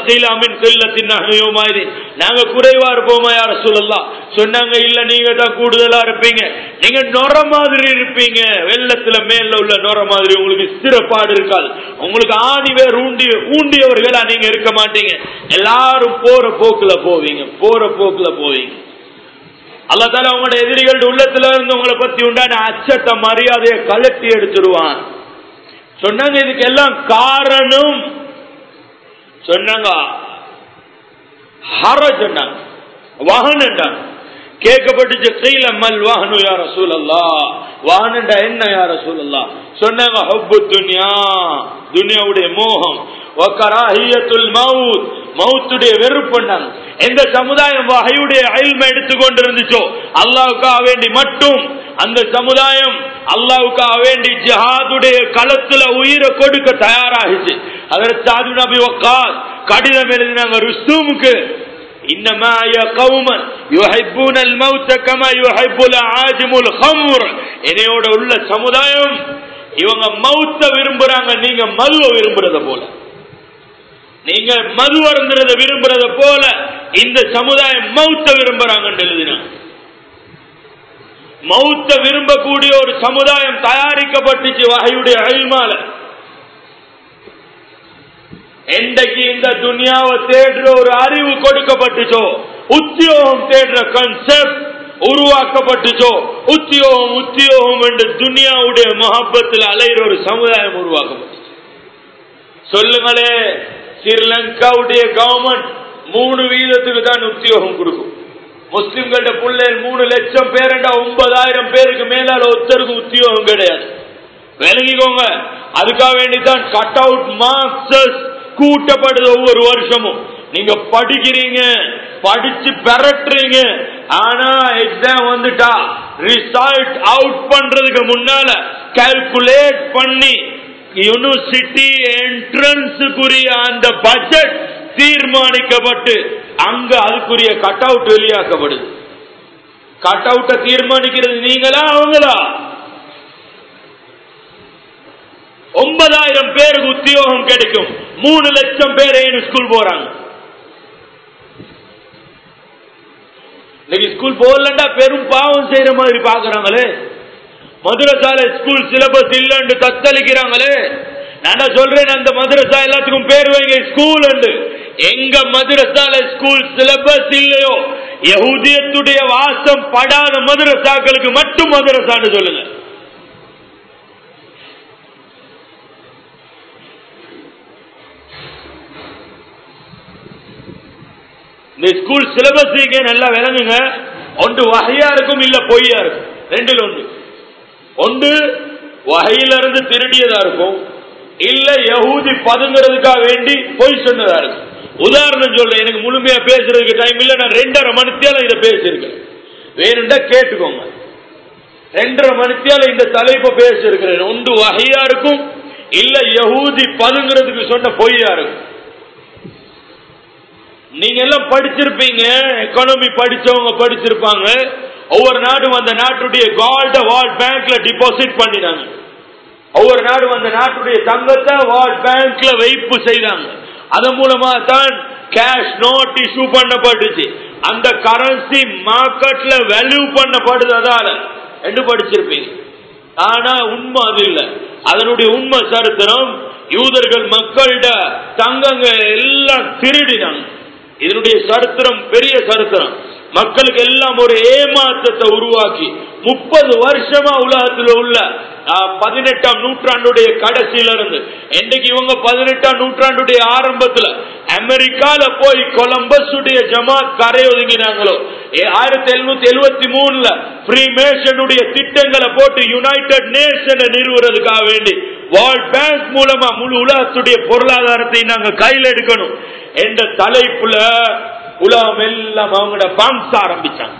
நாங்க குறைவா இருப்போமா யா ரசூலல்லாஹ்? சொன்னாங்க, இல்ல நீங்க தான் கூடுதலா இருப்பீங்க, நீங்க நொர மாதிரி இருப்பீங்க, வெள்ளத்துல மேல உள்ள நொர மாதிரி. உங்களுக்கு ஸ்திரப்பாடு இருக்காது, உங்களுக்கு ஆணிவேர் ஊண்டி ஊண்டியவர்களா நீங்க இருக்க மாட்டீங்க. எல்லாரும் போற போக்குல போவீங்க, போற போக்குல போவீங்க. அல்லாஹ் தஆலா உங்களோட எதிரிகள் உள்ளத்துல இருந்து உங்களை பத்தி உண்டான அச்சத்தை மரியாதையை கலட்டி எடுத்துருவான். சொன்னாங்க, இதுக்கு எல்லாம் காரணம் சொன்னாங்க ஹரஜ், வாகனம் கேட்கப்பட்டுச்சு. கீழ மல் வாஹனு யா ரசூலல்லாஹ், வாஹனண்டா என்ன யா ரசூலல்லாஹ்? சொன்னாங்க, ஹுப்பு துன்யா, துன்யாவுடைய மோகம், வ கராஹியத்துல் மவுத், மவுத்துடைய வெறுப்புண்டாங்க. எந்த சமுதாயம் வஹீயுடைய இல்மை எடுத்துக்கொண்டு இருந்துச்சோ அல்லாஹ்வுக்காக வேண்டி மட்டும், அந்த சமுதாயம் அல்லாஹ்வுக்காக வேண்டி ஜிஹாதுடைய களத்துல உயிரை கொடுக்க தயாராகிச்சு. ஹஜ்ரத் சாத் பின் அபி வக்காஸ் கடிதம் எழுதினாங்க ருஸ்துமுக்கு, இன்னமா ய கௌமன் யுஹிப்பூனல் மௌத கமா யுஹிப்புல் ஆஜிமுல் ஹம்ர். என்னையோட உள்ள சமுதாயம் இவங்க மௌத்த விரும்புறாங்க, நீங்க மதுவை விரும்புறத போல, நீங்க மது அருந்துறத விரும்புறத போல இந்த சமுதாயம் மௌத்த விரும்புறாங்கன்னு எழுதினாங்க. மௌத்த விரும்பக்கூடிய ஒரு சமுதாயம் தயாரிக்கப்பட்டுச்சு வஹீயுடைய இல்மால. என்றைக்கு இந்த துன்யாவை தேடுற ஒரு அறிவு கொடுக்கப்பட்டுச்சோ, உத்தியோகம் தேடுற கான்செப்ட் உருவாக்கப்பட்டுச்சோ, உத்தியோகம் உத்தியோகம் என்று துன்யாவுடைய முஹப்பத்தில் அலைகிற ஒரு சமுதாயம் உருவாக்கப்பட்டுச்சு. சொல்லுங்களே, ஸ்ரீலங்காவுடைய கவர்மெண்ட் மூணு வீதத்துக்கு தான் உத்தியோகம் கொடுக்கும். முஸ்லிம்கள பிள்ளைகள் மூணு லட்சம் பேர், ஒன்பதாயிரம் பேருக்கு மேலால ஒருத்தருக்கு உத்தியோகம் கிடையாது. விளங்கிக்கோங்க. அதுக்காக வேண்டிதான் கட் அவுட் மார்க்ஸ் கூட்டப்படுது ஒவ்வொரு வருஷமும். நீங்க படிக்கிறீங்க, படிச்சு பெறட்டுறீங்க, ஆனா எக்ஸாம் வந்துட்டா ரிசல்ட் அவுட் பண்றதுக்கு முன்னால கால்குலேட் பண்ணி யூனிவர்சிட்டி என்ட்ரன்ஸுக்குரிய அந்த பட்ஜெட் தீர்மானிக்கப்பட்டு அங்க அதுக்குரிய கட் அவுட் வெளியாக்கப்படுது. கட் அவுட்டை தீர்மானிக்கிறது நீங்களா அவங்களா? ஒன்பதாயிரம் பேருக்கு உத்தியோகம் கிடைக்கும், மூணு லட்சம் பேர் ஏன் ஸ்கூல் போறாங்க? இன்னைக்கு ஸ்கூல் போகலண்டா பெரும் பாவம் செய்யற மாதிரி பாக்குறாங்களே. மதுரசால ஸ்கூல் சிலபஸ் இல்லன்னு தத்தளிக்கிறாங்களே. நான் சொல்றேன், அந்த மதுரசா எல்லாத்துக்கும் பேர் வைங்க ஸ்கூல். எங்க மதுரசால ஸ்கூல் சிலபஸ் இல்லையோ, யஹூதியத்துடைய வாசம் படாத மதுரசாக்களுக்கு மட்டும் மதுரசான்னு சொல்லுங்க. இந்த ஸ்கூல் சிலபஸ் நல்லா விளங்குங்க. ஒன்று வகையா இருக்கும், இல்ல பொய்யா இருக்கும். ரெண்டுல ஒன்று. ஒன்று வகையில இருந்து திருடியதா இருக்கும், இல்ல யஹூதி பதுங்கிறதுக்காக வேண்டி பொய் சொன்னதா இருக்கும். உதாரணம் சொல்றேன், எனக்கு முழுமையா பேசுறதுக்கு டைம் இல்ல, நான் ரெண்டரை மணித்தியால இதை பேசியிருக்கேன். வேணுண்டா கேட்டுக்கோங்க. ரெண்டரை மணித்தியால இந்த தலைப்பை பேசியிருக்கிறேன். ஒன்று வகையா இருக்கும், இல்ல யஹூதி பதுங்கிறதுக்கு சொன்ன பொய்யா இருக்கும். நீங்க எல்லாம் படிச்சிருப்பீங்க, எக்கானமி படிச்சவங்க படிச்சிருப்பாங்க. ஒவ்வொரு நாடும் அந்த நாட்டுடைய கோல்ட வேர்ல்ட் பேங்க்ல டிபாசிட் பண்ணினாங்க. ஒவ்வொரு நாடும் அந்த நாட்டுடைய தங்கத்தை வேர்ல்ட் பேங்க்ல வைப்பு செய்தாங்க. அதன் மூலமா தான் கேஷ் நோட் இஷ்யூ பண்ணப்பட்டுச்சு. அந்த கரன்சி மார்க்கெட்ல வேல்யூ பண்ணப்படுறதால என்று படிச்சிருப்பீங்க. ஆனா உண்மை அது இல்லை. அதனுடைய உண்மை சரித்திரம், யூதர்கள் மக்களிட தங்கங்க எல்லாம் திருடினாங்க. இதனுடைய சரித்திரம் பெரிய சரித்திரம். மக்களுக்கு எல்லாம் ஒரு ஏமாற்றத்தை உருவாக்கி முப்பது வருஷமா உலகத்தில் உள்ள பதினெட்டாம் நூற்றாண்டுடைய கடைசியில இருந்து இன்றைக்கு இவங்க பதினெட்டாம் நூற்றாண்டுடைய ஆரம்பத்துல அமெரிக்கால போய் கொலம்பஸ் உடைய ஜமாத் கரை ஒதுங்கினாங்களோ ஆயிரத்தி எழுநூத்தி எழுபத்தி மூணுல ஃப்ரீமேஷனுடைய திட்டங்களை போட்டு யுனைடெட் நேஷனை நிறுவுறதுக்காக வேண்டி வேர்ல்ட் பேங்க் மூலமா முழு உலகத்துடைய பொருளாதாரத்தை நாங்க கையில் எடுக்கணும் என்ற தலைப்புல உலகம் எல்லாம் அவங்களோட பங்ஸ் ஆரம்பிச்சாங்க.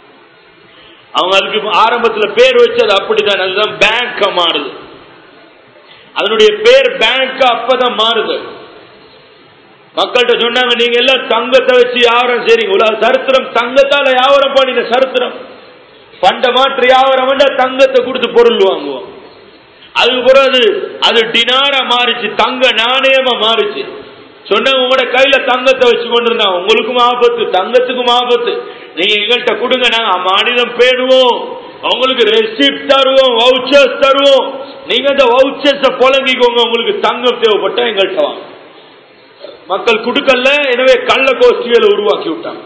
அவங்க அதுக்கு ஆரம்பத்துல பேர் வச்சது அப்படிதான், அதுதான் பேங்க் மாறுது. அதனுடைய பேர் பேங்க் அப்பதான் மாறுது. மக்கள்கிட்ட சொன்னாங்க, நீங்க எல்லாம் தங்கத்தை வச்சு வியாபாரம் செய்றீங்க. உலக சரித்திரம் தங்கத்தால வியாபாரம் பண்ணின சரித்திரம். பண்ட மாற்று வியாபாரம் தங்கத்தை கொடுத்து பொருள் வாங்குவோம். அதுக்கு பிறகு அது டினாரா மாறிச்சு, தங்க நாணயமா மாறிச்சு. சொன்னாங்க, உங்களோட கையில தங்கத்தை வச்சு கொண்டிருந்தாங்க, உங்களுக்கும் ஆபத்து தங்கத்துக்கும் ஆபத்து. நீங்க எங்கள்கிட்ட கொடுங்க, நாங்க மாநிலம் பேணுவோம், உங்களுக்கு ரெசிப்ட் தருவோம், வவுச்சர்ஸ் தருவோம். நீங்க அந்த வவுச்சர்ஸ புலங்கிக்கோங்க, உங்களுக்கு தங்கம் தேவைப்பட்டா எங்கள்கிட்ட வாங்க. மக்கள் கொடுக்கல, எனவே கள்ள கோஷ்டிகளை உருவாக்கி விட்டாங்க.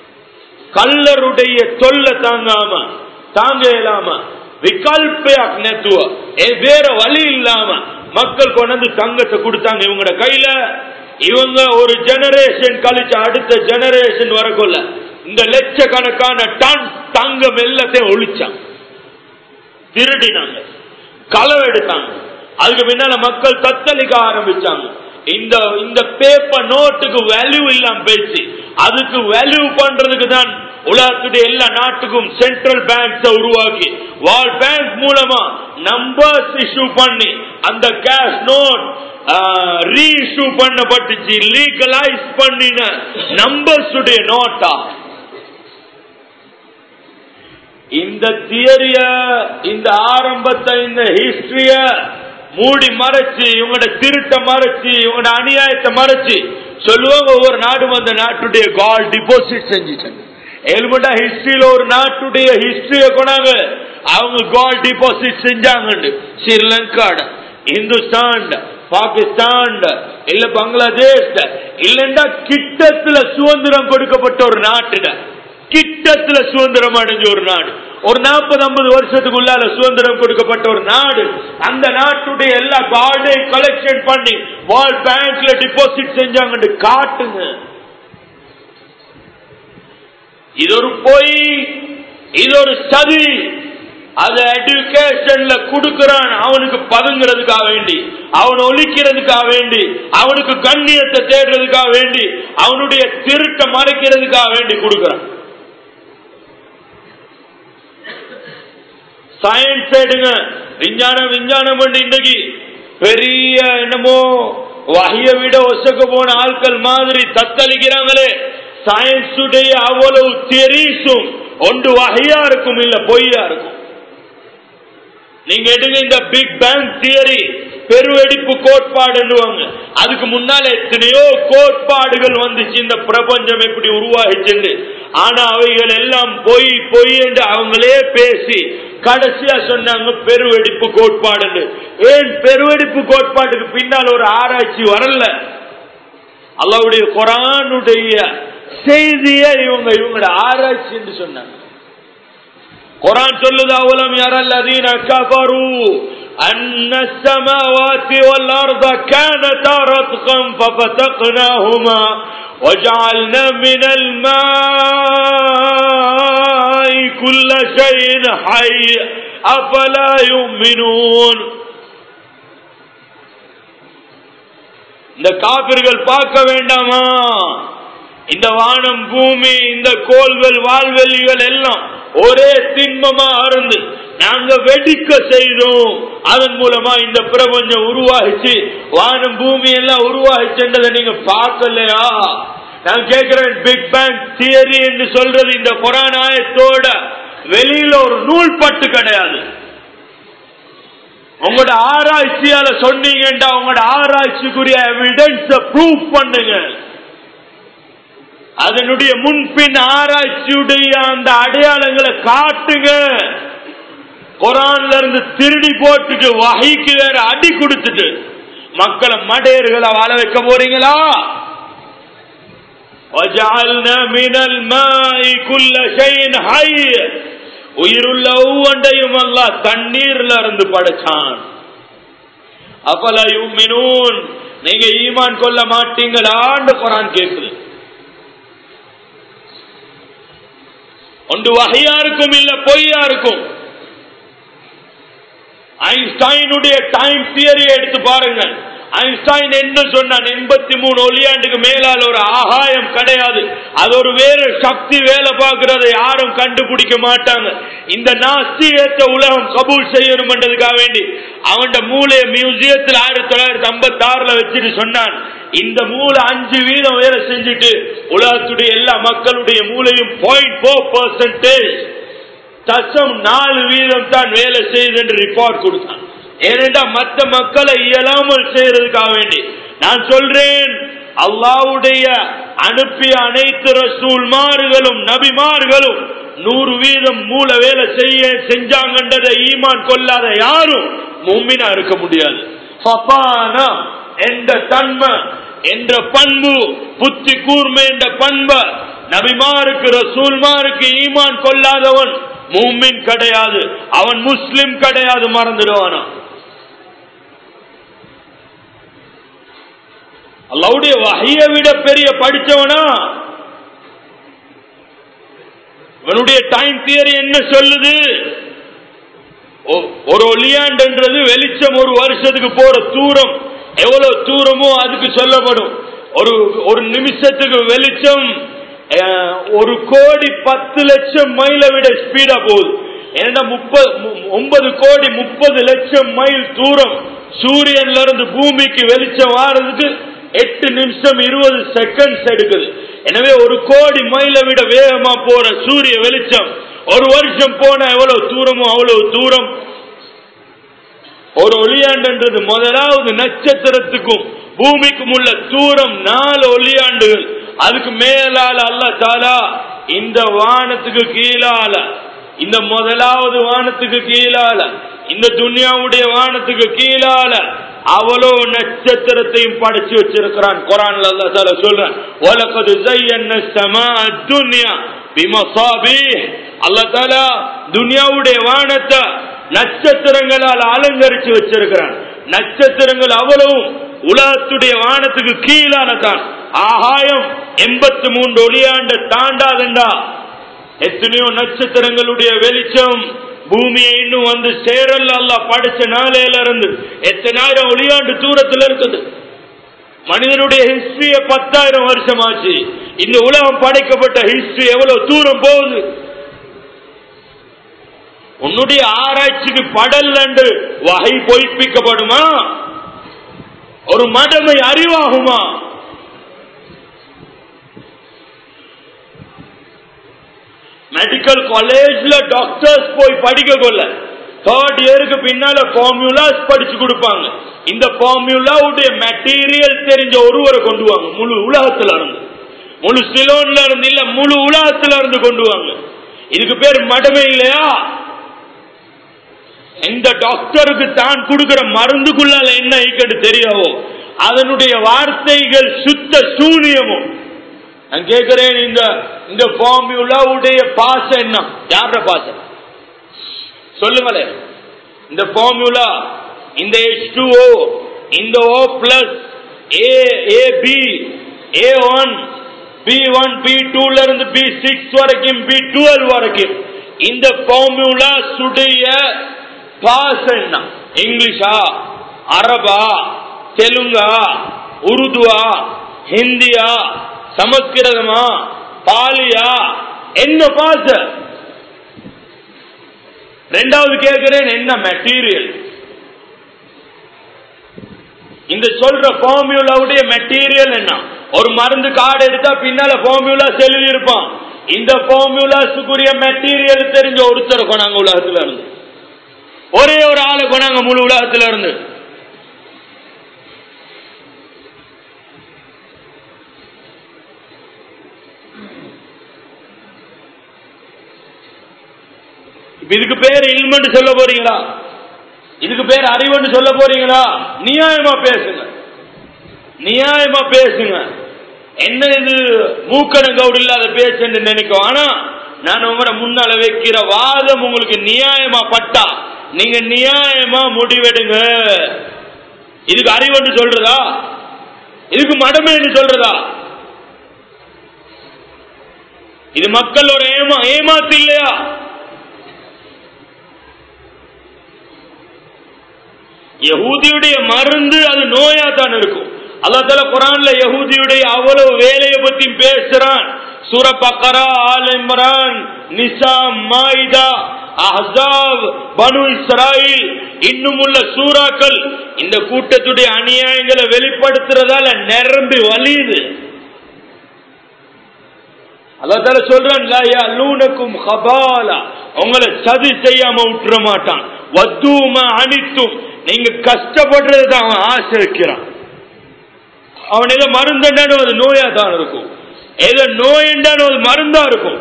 கள்ளருடைய தொல்லை தாங்காம தாங்க இல்லாம விகல்ப வேற வழி இல்லாம மக்கள் கொண்டு தங்கத்தை கொடுத்தாங்க இவங்களோட கையில. இவங்க ஒரு ஜெனரேஷன் கழிச்சு அடுத்த ஜெனரேஷன் வரக்குள்ள இந்த லட்சக்கணக்கான டன் தங்கம் எல்லாத்தையும் ஒழிச்சாங்க, திருடினாங்க, களவு எடுத்தாங்க. அதுக்கு பின்னால மக்கள் தத்தளிக்க ஆரம்பிச்சாங்க. இந்த இந்த பேப்பர் நோட்டுக்கு வேல்யூ இல்லாம பேச்சு, அதுக்கு வேல்யூ பண்றதுக்கு தான் உலகத்துடைய எல்லா நாட்டுக்கும் சென்ட்ரல் பேங்க்ஸ் உருவாக்கி வேர்ல்ட் பேங்க் மூலமா நம்பர்ஸ் இஷ்யூ பண்ணி அந்த கேஷ் நோட் ரீஇஷ்யூ பண்ணப்பட்டுச்சு, லீகலைஸ் பண்ணின நம்பர்ஸ் உடைய நோட்டா. இந்த தியரிய, இந்த ஆரம்பத்தை, இந்த ஹிஸ்டரிய மூடி மறைச்சு, இவங்களோட திருட்ட மறைச்சு, இவங்களோட அநியாயத்தை மறைச்சு சொல்லுவாங்க. ஒவ்வொரு நாடும் அந்த நாட்டுடைய கால் டிபாசிட் செஞ்சுட்டாங்க. எலிமெண்டா ஹிஸ்டரியில ஒரு நாட்டுடைய ஹிஸ்டரிய கொண்டாங்க, அவங்க கால் டிபாசிட் செஞ்சாங்க. ஸ்ரீலங்கா, இந்துஸ்தான், பாகிஸ்தான், இல்ல பங்களாதேஷ், இல்லண்டா கிட்டத்துல சுதந்திரம் கொடுக்கப்பட்ட ஒரு நாட்டுட, கிட்டத்துல சுதந்திரம் அடைஞ்ச ஒரு நாடு, ஒரு நாற்பது ஐம்பது வருஷத்துக்குள்ளால சுதந்திரம் கொடுக்கப்பட்ட ஒரு நாடு. அந்த நாட்டுடைய எல்லா கார்டையும் கலெக்ஷன் பண்ணி வேர்ல்ட் பேங்க்ல டிபாசிட் செஞ்சாங்க. காட்டுங்க, இது ஒரு பொய், இது ஒரு சதி. அது எஜுகேஷன்ல கொடுக்கிறான் அவனுக்கு பதுங்கிறதுக்காக வேண்டி, அவன் ஒழிக்கிறதுக்காக வேண்டி, அவனுக்கு கண்ணியத்தை தேடுறதுக்காக வேண்டி, அவனுடைய திருட்ட மறைக்கிறதுக்காக வேண்டி கொடுக்கிறான். சயின்ஸ் எடுங்க, விஞ்ஞானம் விஞ்ஞானம் பண்ணி இன்னைக்கு பெரிய என்னமோ வகைய விட ஒசக்க போன ஆட்கள் மாதிரி தத்தளிக்கிறாங்களே. சயின்ஸ் உடைய அவ்வளவு தெரிசும் ஒன்று வகையா இருக்கும், இல்ல பொய்யா இருக்கும். நீங்க எடுங்க இந்த பிக் பேங் தியரி, பெருவெடிப்பு கோட்பாடுன்னுவாங்க. அதுக்கு முன்னால எத்தனையோ கோட்பாடுகள் வந்துச்சு, இந்த பிரபஞ்சம் எப்படி உருவாகிச்சு. ஆனா அவைகள் எல்லாம் பொய் பொய் என்று அவங்களே பேசி கடைசியா சொன்னாங்க பெருவெடிப்பு கோட்பாடு. ஏன் பெருவெடிப்பு கோட்பாட்டுக்கு பின்னால் ஒரு ஆராய்ச்சி வரல? அல்லாஹ்வுடைய குர்ஆனுடைய செய்தியை இவங்க இவங்களோட ஆராய்ச்சி என்று சொன்னாங்க. குர்ஆன் சொல்லுது, அவ்வலம் யரல்லதீன கஃபரு அன்ன ஸமாவாதி வல் அர்த கானதா ரத்கன் ஃபஃபதக்னாஹுமா وجعلنا من الماء كل شيء حي أفلا يؤمنون. இந்த காபிர்கள் பார்க்க வேண்டாமா? இந்த வானம் பூமி, இந்த கோள்கள் வாழ்வெளிகள் எல்லாம் ஒரே திண்மமா இருந்து நாங்க வெடிக்க செய்தோம். அதன் மூலமா இந்த பிரபஞ்சம் உருவாகிச்சு, வானம் பூமி எல்லாம் உருவாகிச்சுன்றதை நீங்க பார்க்கலையா? நான் கேட்கிறேன், பிக் பேங் தியரி என்று சொல்றது இந்த குர்ஆன் ஆயத்தோட வெளியில ஒரு நூல் பட்டு கிடையாது. உங்களோட ஆராய்ச்சியால சொன்னீங்கடா, உங்களோட ஆராய்ச்சிக்குரிய எவிடன்ஸ் ப்ரூவ் பண்ணுங்க. அதனுடைய முன்பின் ஆராய்ச்சியுடைய அந்த அடையாளங்களை காட்டுங்க. குர்ஆன்ல இருந்து திருடி போட்டுட்டு வஹீக்கு வேற அடி கொடுத்துட்டு மக்களை மடையர்களை வாழ வைக்க போறீங்களா? وَجَعَلْنَا مِنَ الْمَاءِ كُلَّ شَيْءٍ حَيٍّ உயிருள்ள ஒவ்வொன்றையும் அல்லாஹ் தண்ணீர்ல இருந்து படைச்சான். அஃபலா யுமினூன் நீங்க ஈமான் கொள்ள மாட்டீங்களான்னு குர்ஆன் கேக்குது. ஒன்று வஹியா இருக்கும், இல்ல பொய்யா இருக்கும். ஐன்ஸ்டைனுடைய டைம் தியரியை எடுத்து பாருங்க. ஐன்ஸ்டைன் என்ன சொன்னான்? எண்பத்தி மூணு ஒளியாண்டுக்கு மேலால் ஒரு ஆகாயம் கிடையாது, அது ஒரு வேற சக்தி வேலை பார்க்கிறத யாரும் கண்டுபிடிக்க மாட்டாங்க. இந்த நாஸ்தியத்தை உலகம் கபூல் செய்யணும் என்றதுக்காக வேண்டி அவன் மூளைய மியூசியத்தில் ஆயிரத்தி தொள்ளாயிரத்தி ஐம்பத்தி ஆறுல வச்சுட்டு சொன்னான், இந்த மூளை அஞ்சு வீதம் வேலை செஞ்சுட்டு உலகத்துடைய எல்லா மக்களுடைய மூளையும் பாயிண்ட் போர் பர்சன்டேஜ் தசம் நாலு வீதம் தான் வேலை செய்யுது என்று ரிப்போர்ட் கொடுத்தான். ஏனென்றா மற்ற மக்களை இயலாமல் செய்யறதுக்காக வேண்டி. நான் சொல்றேன், அல்லாஹ்வுடைய அனுப்பிய அனைத்து ரசூல்மார்களும் நபிமார்களும் நூறு வீதம் மூல வேலை செய்ய செஞ்சாங்கன்றதை ஈமான் கொள்ளாத யாரும் முஃமினா இருக்க முடியாது. ஃபபானா என்ற தன்மை என்ற பண்பு, புத்தி கூர்மை என்ற பண்பு நபிமாருக்கு ரசூல்மாருக்கு ஈமான் கொள்ளாதவன் முஃமின் கிடையாது, அவன் முஸ்லிம் கிடையாது, மறந்துடுவானா. அல்லாஹ்வுடைய வஹியை விட பெரிய படிச்சவனா? அவனுடைய டைம் தியரி என்ன சொல்லுது? ஒரு ஒளியாண்டுன்றது வெளிச்சம் ஒரு வருஷத்துக்கு போற தூரம் எவ்வளவு தூரமோ அதுக்கு சொல்லப்படும். ஒரு ஒரு நிமிஷத்துக்கு வெளிச்சம் ஒரு கோடி பத்து லட்சம் மைலை விட ஸ்பீடா போகுது. ஏன்னா முப்பது ஒன்பது கோடி முப்பது லட்சம் மைல் தூரம் சூரியன்ல இருந்து பூமிக்கு வெளிச்சம் வாரதுக்கு எட்டு நிமிஷம் இருபது செகண்ட்ஸ் எடுக்குது. எனவே ஒரு கோடி மைலை விட வேகமா போற சூரிய வெளிச்சம் ஒரு வருஷம் போன எவ்வளவு தூரமோ அவ்வளவு தூரம். ஒரு ஒளியாண்டுன்றது முதலாவது நட்சத்திரத்துக்கும் பூமிக்கும் உள்ள தூரம் நாலு ஒளியாண்டுகள். அதுக்கு மேலால அல்லாஹ் தஆலா இந்த வானத்துக்கு கீழால, இந்த முதலாவது வானத்துக்கு கீழால, இந்த துன்யாவுடைய வானத்துக்கு கீழால அவ்வளோ நட்சத்திரத்தையும் படைச்சு வச்சிருக்கிறான். குர்ஆன்ல அல்லாஹ் தஆலா சொல்றான், வலகத் ஸய்யன்னா ஸமாஅ துன்யா பிமஸாபிஹ். அல்லாஹ் தஆலா துன்யாவுடைய வானத்தை நட்சத்திரங்களால் அலங்கரிச்சு வச்சிருக்கிறான். நட்சத்திரங்கள் அவ்வளவு உலகத்துடைய வானத்துக்கு கீழான தான். ஆகாயம் எண்பத்தி மூன்று ஒளியாண்ட தாண்டாதண்டா. எத்தனையோ நட்சத்திரங்களுடைய வெளிச்சம் பூமியை இன்னும் வந்து சேரல் அல்லாஹ் படைச்ச நாளையில இருந்து எத்தனாயிரம் ஒளியாண்டு தூரத்தில் இருக்குது. மனிதனுடைய ஹிஸ்டரிய பத்தாயிரம் வருஷம் ஆச்சு. இந்த உலகம் படைக்கப்பட்ட ஹிஸ்டரி எவ்வளவு தூரம் போகுது? உன்னுடைய ஆராய்ச்சிக்கு படல் என்று வகை பொய்ப்பிக்கப்படுமா? ஒரு மடமை அறிவாகுமா? மெடிக்கல் காலேஜ்ல டாக்டர்ஸ் போய் படிக்க கொள்ள தேர்ட் இயருக்கு பின்னால ஃபார்முலாஸ் படிச்சு கொடுப்பாங்க. இந்த ஃபார்முலாவுடைய மெட்டீரியல் தெரிஞ்ச ஒருவரை கொண்டு வாங்க. முழு உலகத்துல இருந்து, முழு சிலோன்ல இருந்து இல்ல, முழு உலகத்துல இருந்து கொண்டு வாங்க. இதுக்கு பேர் மடமை இல்லையா? எந்த டாக்டருக்கு தான் கொடுக்கிற மருந்துக்குள்ளால என்ன ஈக்கட்டு தெரியாவோ அதனுடைய வார்த்தைகள் சுத்த சூனியமோ. நான் கேட்கிறேன், இந்த இந்த ஃபார்முலாவுடைய பாச என்ன? யார பாச சொல்லுங்களே. இந்த ஃபார்முலா, இந்த எச் டூ ஓ, இந்த O plus A A B A one B one B டூல இருந்து பி சிக்ஸ் வரைக்கும் பி டுவெல் வரைக்கும் இந்த ஃபார்முலா சுடைய பாச என்ன? இங்கிலீஷா, அரபா, தெலுங்கா, உருதுவா, ஹிந்தியா, சமஸ்கிருதமா, பாலியா, என்ன பாச? ரெண்டாவது கேட்கிறேன், என்ன மெட்டீரியல்? இந்த சொல்ற ஃபார்முலாவுடைய மெட்டீரியல் என்ன? ஒரு மருந்து கார்டு எடுத்தா பின்னால ஃபார்முலா எழுதி இருப்பான். இந்த ஃபார்முலாஸுக்குரிய மெட்டீரியல் தெரிஞ்ச ஒருத்தர் கொண்டாங்க உலகத்துல இருந்து, ஒரே ஒரு ஆளு கொண்டாங்க முழு உலகத்துல இருந்து. இதுக்கு பேர் இல்மன்னு சொல்ல போறீங்களா? இதுக்கு பேர் அறிவுன்னு சொல்ல போறீங்களா? நியாயமா பேசுங்க, நியாயமா பேசுங்க. என்ன இது மூக்கன கவுடு இல்லாத பேசுன்னு நினைக்கும். ஆனா நான் உங்களோட முன்னால வைக்கிற வாதம் உங்களுக்கு நியாயமா பட்டா நீங்க நியாயமா முடிவெடுங்க. இதுக்கு அறிவுன்னு சொல்றதா, இதுக்கு மடமைன்னு சொல்றதா? இது மக்களோட ஏமா ஏமாத்து இல்லையா? யஹூதியுடைய மருந்து அது நோயா தான் இருக்கும். அல்லாஹ் தஆலா குர்ஆன்ல யஹூதியுடைய அவ்வளவு வேலையை பத்தி பேசுறான். சூரா பக்கரா, ஆல் இம்ரான், நிசா, மாயிதா, அஹ்ஸாப், பனு இஸ்ராயில் இன்னும் உள்ள சூறாக்கள் இந்த கூட்டத்துடைய அநியாயங்களை வெளிப்படுத்துறதால நிரம்பி வலியுது. அல்லாஹ் தஆலா சொல்றான், லா யலூனக்கும் கபாலா, உங்களை சதி செய்யாம விட்டுற மாட்டான். வத்தூமா அனித்தும், நீங்க கஷ்டப்படுறது தான் அவன் ஆசை வைக்கிறான். அவன் ஏதோ மருந்தானோ அது நோயா தான் இருக்கும், ஏதோ நோய் என்றானோ அது மருந்தா இருக்கும்.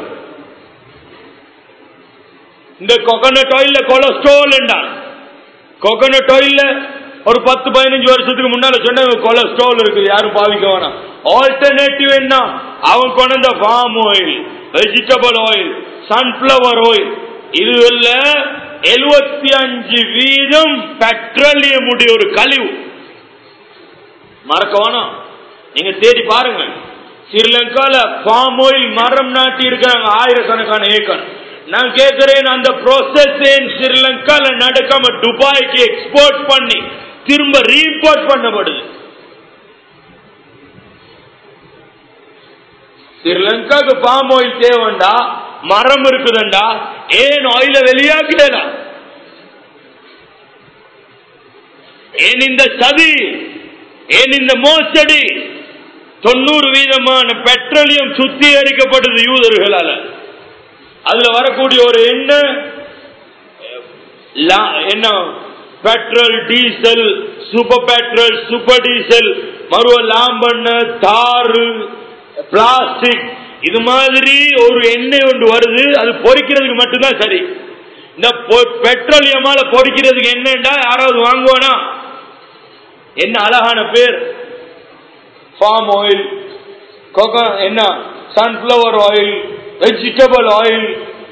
இந்த கோகனட் ஆயில்ல கொலஸ்ட்ரால் என்றான். கோகனட் ஆயில்ல ஒரு பத்து பதினஞ்சு வருஷத்துக்கு முன்னால சொன்ன கொலஸ்ட்ரால் இருக்குது, யாரும் பாவிக்க வேணாம். ஆல்டர்னேட்டிவ் என்ன? அவன் கொண்ட palm oil, vegetable oil, sunflower oil, இதுல எழுபத்தி அஞ்சு வீதம் பெட்ரோலியம் உடைய ஒரு கழிவு. மறக்க வேணாம், நீங்க தேடி பாருங்க. ஸ்ரீலங்கால பாம் ஆயில் மரம் நாட்டி இருக்கிறாங்க ஆயிரக்கணக்கான ஏக்கர். நான் கேட்கிறேன், அந்த ப்ராசஸ் ஸ்ரீலங்கால நடக்காம துபாய்க்கு எக்ஸ்போர்ட் பண்ணி திரும்ப ரீஇம்போர்ட் பண்ணப்படுது. ஸ்ரீலங்காக்கு பாம் ஆயில் தேவைண்டா, மரம் இருக்குதுண்டா, ஏன் ஆயில வெளியாக்கலாம்? ஏன் இந்த சதி, ஏன் இந்த மோசடி? தொண்ணூறு வீதமான பெட்ரோலியம் சுத்திகரிக்கப்படுது யூதர்களால. அதுல வரக்கூடிய ஒரு எண்ணெய் என்ன, petrol, diesel, super petrol, super diesel, மறுவ லாம்பண்ண, தாறு, பிளாஸ்டிக், இது மாதிரி ஒரு எண்ணெய் ஒன்று வருது. அது பொறிக்கிறதுக்கு மட்டும்தான் சரி. இந்த பெட்ரோலியமால பொறிக்கிறதுக்கு என்னண்டா யாராவது வாங்குவானா? என்ன அழகான பேர், பாம் ஆயில், கோகோ என்ன, சன்ஃபிளவர் ஆயில், வெஜிடபிள் ஆயில்.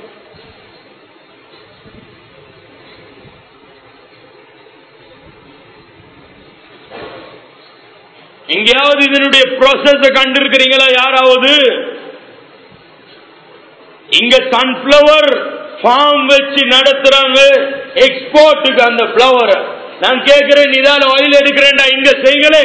எங்கேயாவது இதனுடைய ப்ராசஸ் கண்டிருக்கிறீங்களா யாராவது? இங்க சன்ஃபிளவர் ஃபார்ம் வச்சு நடத்துறாங்க எக்ஸ்போர்ட்டுக்கு அந்த பிளவர். நான் கேட்கிறேன், இதால ஆயில் எடுக்கிறேன்டா, இங்க செய்யல.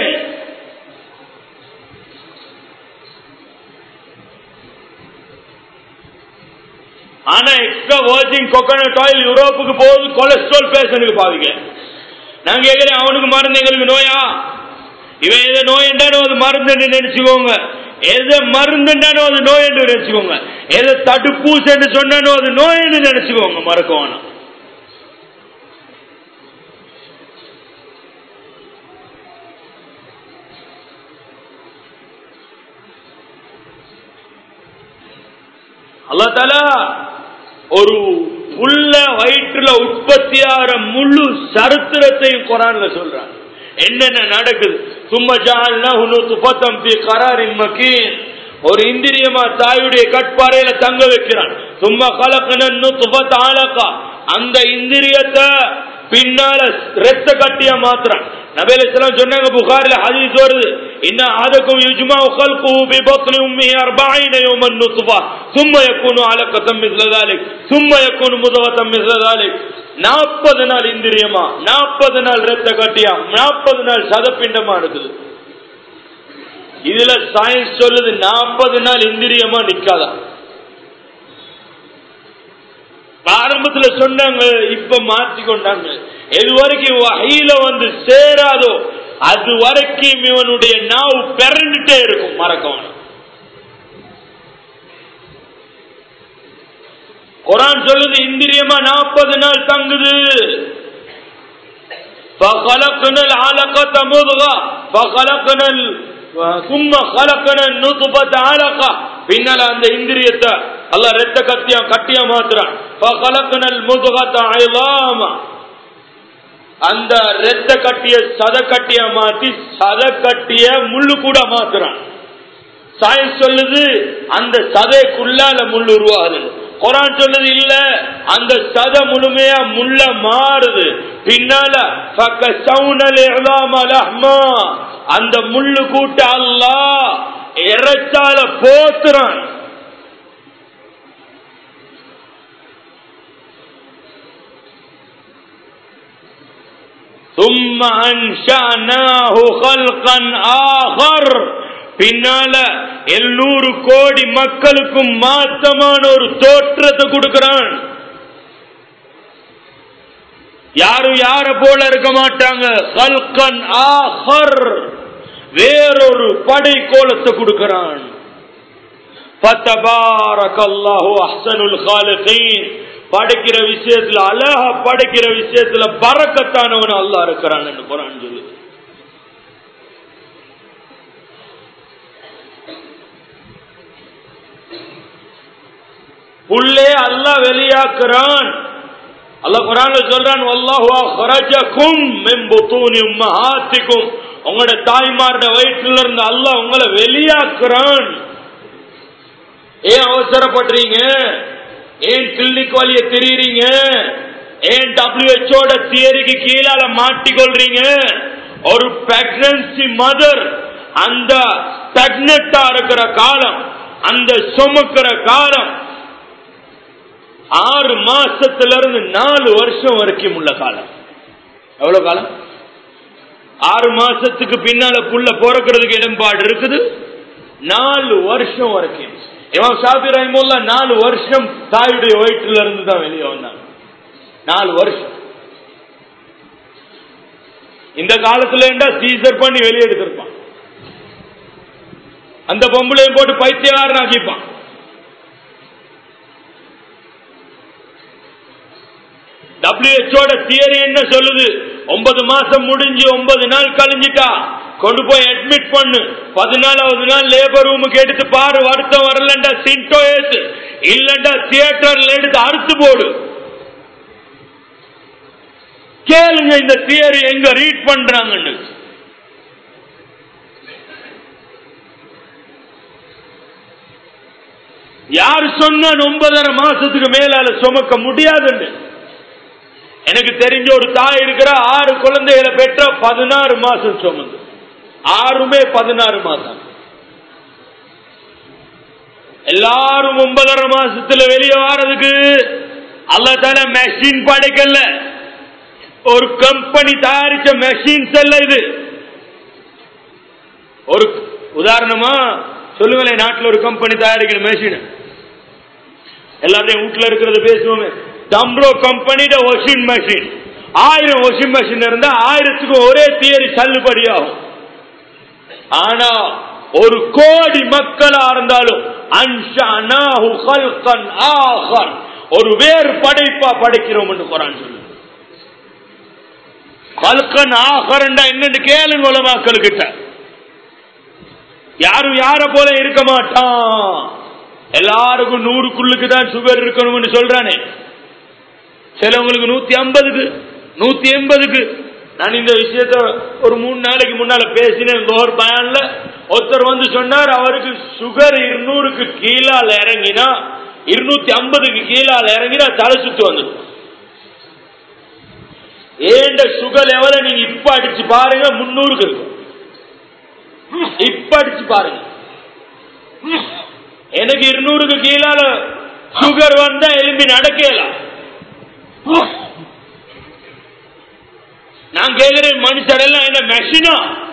ஆனா எக்ஸ்ட்ரா வர்ஜின் கோகனட் ஆயில் யூரோப்புக்கு போகுது, கொலஸ்ட்ரால் பேஷனுக்கு பாதிக்க. நான் கேட்கிறேன், அவனுக்கு மருந்து எங்களுக்கு நோயா? இவன் எதை நோய் என்றானோ அது மருந்து என்று நினைச்சுக்கோங்க, எதை மருந்து என்றானோ அது நோய் என்று நினைச்சுக்கோங்க, எதை தடுப்பூசி என்று சொன்னானோ அது நோய் என்று நினைச்சுக்கோங்க. மறக்கவானா? அல்லாஹ் தஆலா ஒரு புல்ல வயிற்றுல உற்பத்தியாகிற முழு சரித்திரத்தையும் குர்ஆன்ல சொல்றான். என்னென்ன நடக்குது? சும்ம ஜஅல்னாஹு நுத்ஃபத்தன் ஃபீ கராரின் மகீன், ஒரு இந்திரியமா தாயுடைய கட்பாறையில தங்க வைக்கிறான். சும்ம கலக்னன் நுத்ஃபத அலகா, அந்த இந்திரியத்தை பின்னால இரத்த கட்டியா மாத்துறான். நபி அலைஹிஸ் ஸலாம் சொன்னாங்க, புகாரில ஹதீஸ் வருது, இன்ன அஹதக்கும் யுஜ்மஉ கல்குஹு ஃபீ பத்னி உம்மிஹி அர்பஈன யௌமன் நுத்ஃபா ثم يكون علقة مثل ذلك ثم يكون مضغة مثل ذلك. நாற்பது நாள் இந்திரியமா, நாற்பது நாள் இரத்த கட்டியா, நாற்பது நாள் சதப்பிண்டமா இருக்குது. இதுல சயின்ஸ் சொல்லுது நாற்பது நாள் இந்திரியமா நிக்காதா. ஆரம்பத்துல சொன்னாங்க, இப்ப மாற்றி கொண்டாங்க. எது வரைக்கும் வஹீல வந்து சேராதோ அது வரைக்கும் இவனுடைய நாவு பிறந்துட்டே இருக்கும். மறக்கவன குர்ஆன் சொல்லுது இந்திரியமா நாற்பது நாள் தங்குது. فخلقنا العلقة مضغة فخلقنا ثم خلقنا النطفة علقة. பின்னால அந்த இந்திரியத்தை அல்லாஹ் இரத்த கட்டியா கட்டியா மாத்துறான். فخلقنا المضغة عظاما. அந்த ரத்த கட்டிய சத கட்டிய மாத்தி சத கட்டிய முள்ளு கூட மாத்துறான். சயின்ஸ் சொல்லுது அந்த சதைக்குள்ளால முள்ளு உருவாகுது. குர்ஆன் சொல்லுது இல்ல, அந்த சத முழுமையா முள்ள மாறுது. பின்னால அந்த முள்ளு கூட்ட அல்லாஹ் இறைச்சால போத்துறான். ثم أنشأناه خلقا آخر. பின்னால எழுநூறு கோடி மக்களுக்கும் மாற்றமான ஒரு தோற்றத்தை கொடுக்கிறான். யாரும் யார போல இருக்க மாட்டாங்க. ஹல்கன் ஆஹர், வேறொரு படை கோலத்தை கொடுக்கிறான். ஃபதபாரக்கல்லாஹு அஹ்ஸனுல் காலிகீன். படைக்கிற விஷயத்துல அழகா படைக்கிற விஷயத்துல பரக்கத்தானவன் அல்லாஹ் இருக்கிறான் என்று குர்ஆன் சொல்லுது. உள்ளே அல்லாஹ் வெளியாக்குறான். அல்லாஹ் குர்ஆன்ல சொல்றான், வல்லாஹு அக்ரஜகும் மின் புத்தூனி உம்மஹாத்திக்கும். உங்களோட தாய்மார்ட வயிற்றில இருந்து அல்லாஹ் உங்களை வெளியாக்குறான். ஏன் அவசரப்படுறீங்க? ஏன் கிளினிக் வழிய தெரியுறீங்க? ஏன் டபிள்யூஹெச்ஓ தியரிக்கு கீழால மாட்டிக்கொள்றீங்க? ஒரு பிரெக்னன்சி மதர் அந்த பிரெக்னெண்டா இருக்கிற காலம், அந்த சுமக்கிற காலம் ஆறு மாசத்துல இருந்து நாலு வருஷம் வரைக்கும் உள்ள காலம். எவ்வளவு காலம்? ஆறு மாசத்துக்கு பின்னால புள்ள பிறக்கிறதுக்கு இடம்பாடு இருக்குது. நாலு வருஷம் வரைக்கும் இமாம் ஷாஃபி ரஹிமஹுல்லாஹ் நாலு வருஷம் தாயுடைய வயிற்றுல இருந்து தான் வெளியே வந்தாங்க. நாலு வருஷம். இந்த காலத்துல சீசர் பண்ணி வெளியே எடுத்திருப்பான். அந்த பொம்பளையும் போட்டு பைத்தியக்காரன் ஆக்கிப்பான். டபிள்யூஹெச்ஓ தியரி என்ன சொல்லுது? ஒன்பது மாசம் முடிஞ்சு ஒன்பது நாள் கழிஞ்சிட்டா கொண்டு போய் அட்மிட் பண்ணு. பதினாலாவது நாள் லேபர் ரூமுக்கு எடுத்து பாரு, வருத்தம் வரலண்டா சிண்டோ ஏத்து, இல்லண்டா தியேட்டர்ல எடுத்து அறுத்து போடு. கேளுங்க இந்த தியரி எங்க ரீட் பண்றாங்கன்னு. யாரு சொன்ன ஒன்பதரை மாசத்துக்கு மேலால சுமக்க முடியாதுன்னு? எனக்கு தெரிஞ்ச ஒரு தாய் இருக்கிற, ஆறு குழந்தைகளை பெற்ற, பதினாறு மாசம் சுமந்து, ஆறுமே பதினாறு மாசம். எல்லாரும் ஒன்பதரை மாசத்துல வெளியே வாரதுக்கு அல்லாஹ் தஆலா மெஷின் படைக்கல. ஒரு கம்பெனி தயாரிச்ச மெஷின்ஸ் அல்ல இது. ஒரு உதாரணமா சொல்லுங்களேன், நாட்டில் ஒரு கம்பெனி தயாரிக்கிற மெஷின், எல்லாத்தையும் வீட்டுல இருக்கிறது பேசுவோமே. டம்ப்ரோ கம்பெனி வாஷிங் மெஷின், ஆயிரம் வாஷிங் மெஷின் இருந்தா ஆயிரத்துக்கு ஒரே தியரி தள்ளுபடியாகும். ஆனா ஒரு கோடி மக்களா இருந்தாலும் அன்ஷஅனாஹு ஹல்கன் ஆகர், ஒரு வேறு படைப்பா படைக்கிறோம் என்று குர்ஆன் சொல்லுது. ஹல்கன் ஆகர் என்னன்னு கேளுங்க உலமாக்கள் கிட்ட. யாரும் யார போல இருக்க மாட்டான். எல்லாருக்கும் நூறுக்குள்ளுக்கு தான் சுகர் இருக்கணும்னு சொல்றானே, சிலவங்களுக்கு நூத்தி ஐம்பதுக்கு நூத்தி எண்பதுக்கு. நான் இந்த விஷயத்த ஒரு மூணு நாளைக்கு முன்னால பேசினேன். ஒரு பயான்ல ஒருத்தர் வந்து சொன்னார், அவருக்கு சுகர் இருநூறுக்கு கீழால இறங்கினா, இருநூத்தி ஐம்பதுக்கு கீழால இறங்கினா தலை சுத்து வந்து. ஏண்ட சுகர் லெவல நீங்க இப்ப அடிச்சு பாருங்க, முன்னூறுக்கு இருக்கும். இப்ப அடிச்சு பாருங்க. எனக்கு இருநூறுக்கு கீழால சுகர் வந்தா எலும்பி நடக்கலாம். நான் கேட்கிறேன், மனுஷர் எல்லாம் என்ன மெஷினா?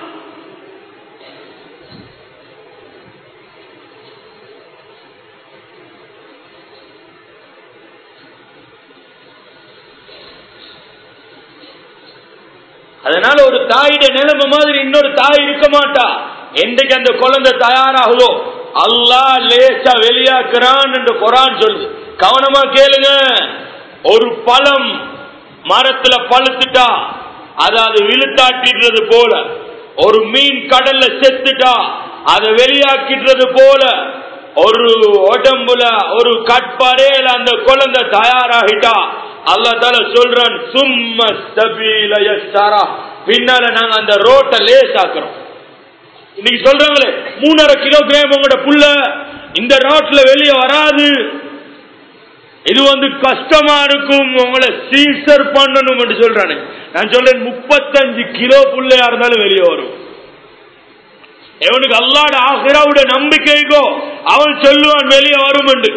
அதனால ஒரு தாயிட நிலைமை மாதிரி இன்னொரு தாய் இருக்க மாட்டா. என்றைக்கு அந்த குழந்தை தயாராகுதோ அல்லாஹ் லேசா வெளியாக்குறான் என்று குர்ஆன் சொல்லுது. கவனமா கேளுங்க. ஒரு பழம் மரத்துல பழுத்துட்டா அதாவது விழுத்தாட்டிடுறது போல, ஒரு மீன் கடல்ல செத்துட்டா அதை வெளியாக்கிடுறது போல, ஒரு உடம்புல ஒரு கட்பறையில அந்த குழந்தை தயாராகிட்டா அல்லாஹ் தஆலா சொல்றான் சும்ம சபீல யஸ்ஸரா, பின்னால நாங்க அந்த ரோட்டை லேசாக்குறோம். இன்னைக்கு சொல்றாங்களே மூணரை கிலோகிராம் உங்களோட புள்ள இந்த ரோட்ல வெளியே வராது, இது வந்து கஷ்டமா இருக்கும், உங்களை சீசர் பண்ணணும் என்று சொல்றானே. நான் சொல்றேன் முப்பத்தஞ்சு கிலோ புள்ளையா இருந்தாலும் வெளியே வரும். எவனுக்கு அல்லாஹ்ட ஆகிராவுடைய நம்பிக்கைக்கோ அவன் சொல்லுவான் வெளியே வரும் என்று.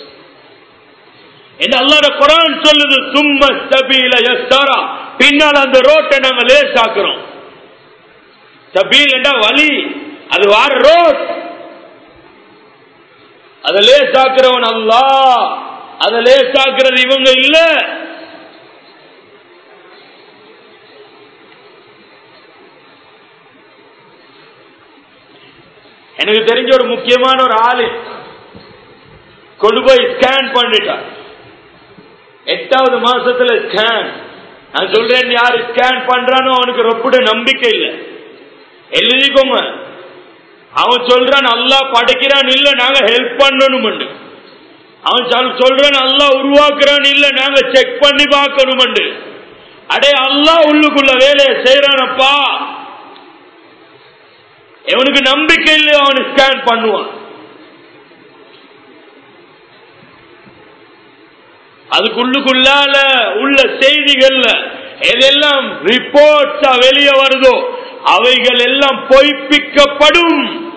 என்ன அல்லாஹ்ட குர்ஆன் சொல்லுது சும்ம சபீல யஸ்ஸரா, பின்னால் அந்த ரோட்டை நாங்க லேசாக்குறோம். சபீல் என்றா வழி, அது வார ரோட், அதை லேசாக்குறவன் அல்லாஹ், அதை லேசாக்குறது இவங்க இல்ல. எனக்கு தெரிஞ்ச ஒரு முக்கியமான ஒரு ஆளு கொண்டு போய் ஸ்கேன் பண்ணிட்டார். எட்டாவது மாசத்துல ஸ்கேன். நான் சொல்றேன் யாரு ஸ்கேன் பண்றானோ அவனுக்கு ரொம்ப நம்பிக்கை இல்லை. எழுதிக்கோங்க. அவன் சொல்றான் அல்லாஹ் படைக்கிறான் இல்ல நாங்க ஹெல்ப் பண்ணணும். அவன் சொல்றான் அல்லாஹ் உருவாக்குறான் இல்ல நாங்க செக் பண்ணி பார்க்கணும். அடே அல்லாஹ் உள்ளுக்குள்ள வேலையை செய்யறானப்பா. எவனுக்கு நம்பிக்கை இல்லையோ அவன் ஸ்கேன் பண்ணுவான். அதுக்குள்ளுக்குள்ளால உள்ள செய்திகள்ல எதெல்லாம் ரிப்போர்ட்ஸா வெளியே வருதோ அவைகள் எல்லாம் பொய்ப்பிக்கப்படும்.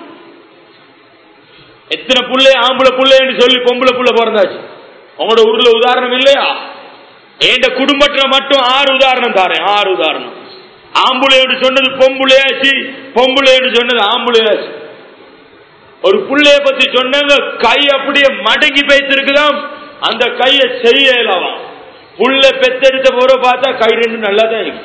எத்தனை புள்ளை ஆம்பளை புள்ளைன்னு சொல்லி பொம்பளை புள்ள பிறந்தாச்சு. உங்களோட ஊர்ல உதாரணம் இல்லையா? என் குடும்பத்துல மட்டும் ஆறு உதாரணம் தாரேன். ஆறு உதாரணம். ஆம்புளையோடு சொன்னது பொம்புளையாச்சு, பொம்புளையோடு சொன்னது ஆம்புளையாச்சு. ஒரு புள்ளைய பத்தி சொன்னாங்க கை அப்படியே மடங்கி பேசிருக்குதான், அந்த கையை செய்யலாம். புள்ள பெத்தெடுத்த போற பார்த்தா கை ரெண்டு நல்லா தான் இருக்கு.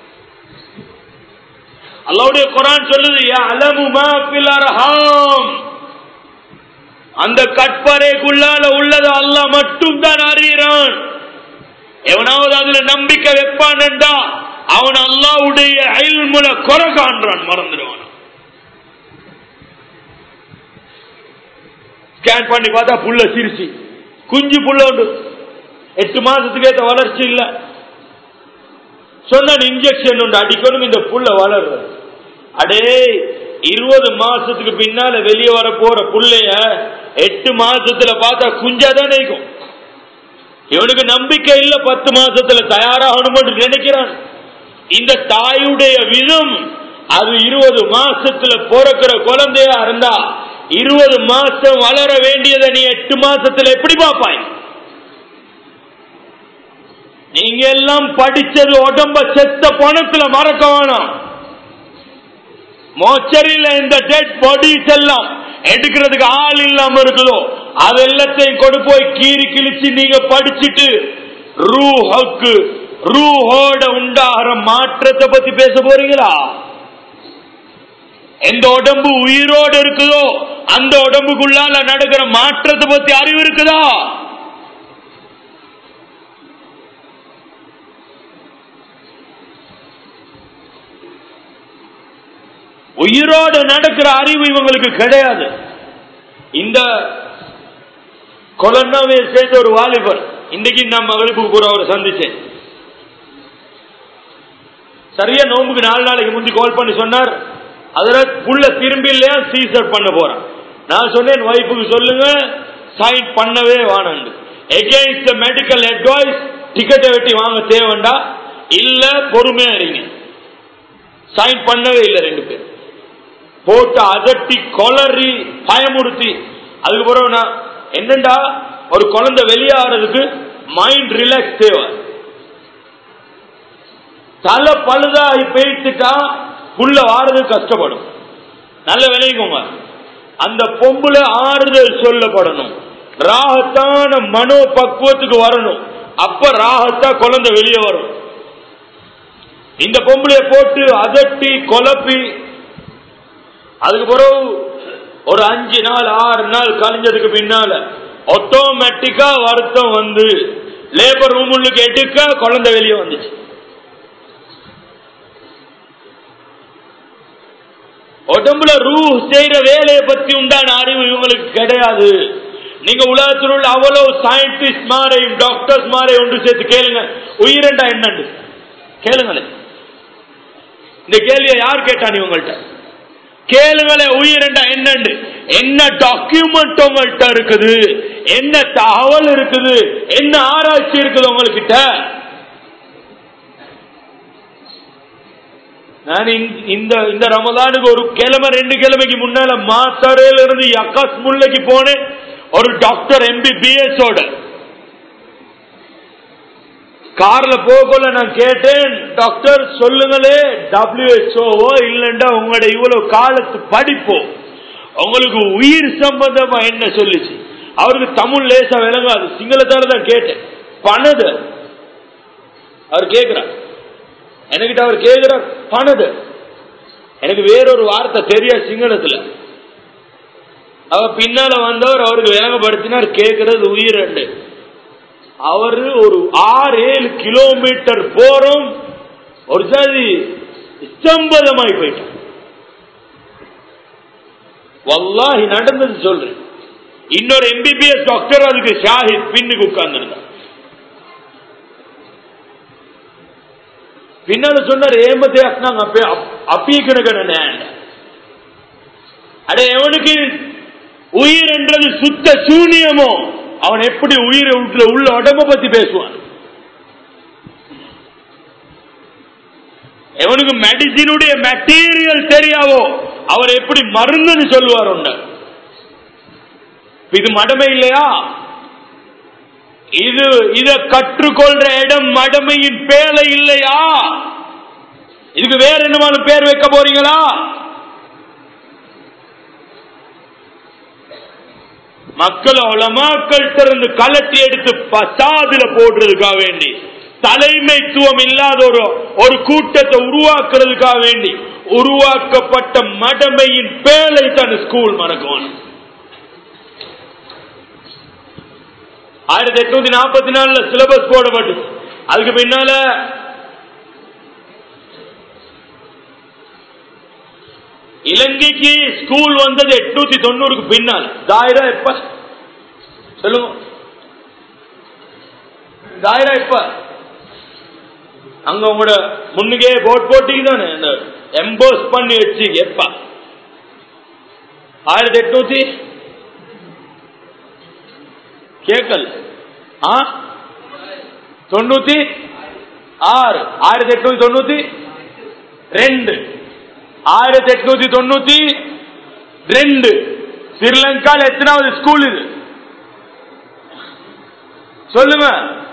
அல்லாஹ்வுடைய குர்ஆன் சொல்லுது யஅலமு மா ஃபில் அர்ஹாம், அந்த கற்பறைக்குள்ளால உள்ளது அல்லாஹ் மட்டும் தான் அறிகிறான். எவனாவது அதுல நம்பிக்கை வைப்பான் என்றா அவன் அல்லாஹ்வுடைய இல்முல குறை காண்றான், மறந்துடுவான். ஸ்கேன் பண்ணி பார்த்தா புள்ள சிரிச்சு குஞ்சு புள்ள உண்டு, எட்டு மாசத்துக்கு ஏற்ற வளர்ச்சி இல்ல. சொன்ன இன்ஜெக்ஷன் உண்டு அடிக்கணும், இந்த புள்ள வளர்ற. அடே இருபது மாசத்துக்கு பின்னால வெளியே வர போற புள்ளைய எட்டு மாசத்துல பார்த்தா குஞ்சாதான் நினைக்கும். இவனுக்கு நம்பிக்கை இல்ல, பத்து மாசத்துல தயாராகணும் நினைக்கிறான். இந்த தாயுடைய விதம் அது இருபது மாசத்துல பிறக்கிற குழந்தையா இருந்தா இருபது மாசம் வளர வேண்டியதை நீ எட்டு மாசத்துல எப்படி பாப்பாய்? நீங்க எல்லாம் படிச்சது உடம்ப செத்த பணத்துல மறக்க வேணாம். மோச்சரியில இந்த டெட் பாடிஸ் எல்லாம் எடுக்கிறதுக்கு ஆள் இல்லாம இருக்குதோ அது எல்லாத்தையும் கொண்டு போய் கீறி கிழிச்சு நீங்க படிச்சுட்டு ரூஹுக்கு ரூஹோட உண்டாகிற மாற்றத்தை பத்தி பேச போறீங்களா? எந்த உடம்பு உயிரோடு இருக்குதோ அந்த உடம்புக்குள்ளால நடக்கிற மாற்றத்தை பத்தி அறிவு இருக்குதா? உயிரோடு நடக்கிற அறிவு இவங்களுக்கு கிடையாது. இந்த கொலன்னாவே சேர்ந்த ஒரு வாலிபர் இன்னைக்கு நான் மகளிருக்கு கூட அவரை சந்திச்சேன். சரியா நோம்புக்கு நாலு நாளைக்கு முந்தி கால் பண்ணி சொன்னார், அதுல புள்ள திரும்பி இல்லையா சீசர் பண்ண போறான். நான் சொன்னேன் வைஃபுக்கு சொல்லுங்க சைன் பண்ணவே வானண்டு. எகெயின்ஸ்ட் தி மெடிக்கல் அட்வைஸ் டிக்கெட்டை வெட்டி வாங்க தேவைண்டா, இல்ல பொறுமையா இருங்க. சைன் பண்ணவே இல்லை. ரெண்டு பேர் போட்டு அதட்டி கொலரி பயமுறுத்தி அதுக்கு பிறகு நான் என்னண்டா ஒரு குழந்தை வெளியாகிறதுக்கு மைண்ட் ரிலாக்ஸ் தேவை. தலை பழுதாகி போயிட்டுட்டா புள்ள ஆறுதல் கஷ்டப்படும். நல்ல விளைவிக்கோங்க. அந்த பொம்புல ஆறுதல் சொல்லப்படணும், ராகத்தான மனோ பக்குவத்துக்கு வரணும். அப்ப ராகத்தா குழந்தை வெளியே வரும். இந்த பொம்பளைய போட்டு அதட்டி குழப்பி அதுக்கு பிறகு ஒரு அஞ்சு நாள் ஆறு நாள் கழிஞ்சதுக்கு பின்னால ஆட்டோமேட்டிக்கா வருத்தம் வந்து லேபர் ரூமுக்கு எடுக்க குழந்தை வெளியே வந்துச்சு. உடம்புல ரூ செய்யற வேலையை பத்தி உண்டான அறிவு இவங்களுக்கு கிடையாது. நீங்க உலகத்தில் உள்ள அவ்வளவு சயின்டிஸ்ட் மாரையும் டாக்டர்ஸ் மாரையும் ஒன்று சேர்த்து கேளுங்க, உயிரண்டா என்னண்டு கேளுங்களேன். இந்த கேள்வியை யார் கேட்டான் இவங்கள்ட்ட? கேளுங்களே, உயிரண்டா என்னண்டு, என்ன டாக்குமெண்ட் உங்கள்கிட்ட இருக்குது, என்ன தகவல் இருக்குது, என்ன ஆராய்ச்சி இருக்குது உங்ககிட்ட? நான் இந்த இந்த ரமதானுக்கு ஒரு கிழமை ரெண்டு கிழமைக்கு முன்னால மாத்தரையில இருந்து யக்காஸ் முல்லைக்கு போனேன். ஒரு டாக்டர் எம்பிபிஎஸ் ஓட கார்ல போகல நான் கேட்டேன், டாக்டர் சொல்லுங்களே, டபிள்யூஹெச்ஓவோ இல்லண்டா உங்களோட இவ்வளவு காலத்து படிப்போ உங்களுக்கு உயிர் சம்பந்தமா என்ன சொல்லிச்சு? அவருக்கு தமிழ் லேசா விளங்காது, சிங்களத்தால தான் கேட்டேன். பணது அவர் கேட்கிறார் என்கிட்ட, அவர் கேட்கிறார் பணது. எனக்கு வேறொரு வார்த்தை தெரியாது சிங்களத்துல. அவர் பின்னால வந்தவர் அவருக்கு விளங்கப்படுத்தினார், கேட்கிறது உயிரண்டு. அவரு ஒரு ஆறு ஏழு கிலோமீட்டர் போறோம், ஒரு ஜாதி சம்பதமாய் போயிட்டார். வல்லாஹி நடந்தது சொல்றேன். இன்னொரு எம்பிபிஎஸ் டாக்டர் அதுக்கு ஷாஹித் பின்னுக்கு உட்கார்ந்திருந்தார். பின்னால சொன்னார், ஏமத்தே அஸ்னாங்க அப்பீக்கணுக்கணும். அடே எவனுக்கு உயிர் என்றது சுத்த சூனியமோ அவன் எப்படி உயிரை உள்ள உள்ள உடம்ப பத்தி பேசுவான்? எவனுக்கு மெடிசினுடைய மெட்டீரியல் தெரியாவோ அவர் எப்படி மருந்துன்னு சொல்லுவார். ஒண்ணு இது மடமை இல்லையா? இது இத கற்றுக்கொள்ற இடம் மடமையின் பேலை இல்லையா? இதுக்கு வேற என்னமான பேர் வைக்க போறீங்களா? மக்கள் உலமாக்கள் இருந்து கலட்டி எடுத்து பசாதுல போடுறதுக்காக வேண்டி, தலைமைத்துவம் இல்லாத ஒரு ஒரு கூட்டத்தை உருவாக்குறதுக்காக வேண்டி உருவாக்கப்பட்ட மடமையின் பேலை தான் ஸ்கூல் மறக்கும். ஆயிரத்தி எட்நூத்தி நாற்பத்தி நாலுல சிலபஸ் போடப்பட்டு அதுக்கு பின்னால இலங்கைக்கு ஸ்கூல் வந்தது எட்நூத்தி தொண்ணூறுக்கு பின்னால். தாயிரா எப்ப சொல்லுங்க, தாயிரா எப்ப? அங்க உங்களோட முன்னுக்கே போட் போட்டிக்கு தானே எம்போஸ் பண்ணி வச்சு எப்ப? ஆயிரத்தி எட்நூத்தி கேக்கல் தொண்ணூத்தி ஆறு ஆயிரத்தி எட்நூத்தி தொண்ணூத்தி ரெண்டு ஆயிரத்தி எட்நூத்தி தொண்ணூத்தி ரெண்டு ஸ்ரீலங்கால எத்தனாவது ஸ்கூல் இது சொல்லுங்க?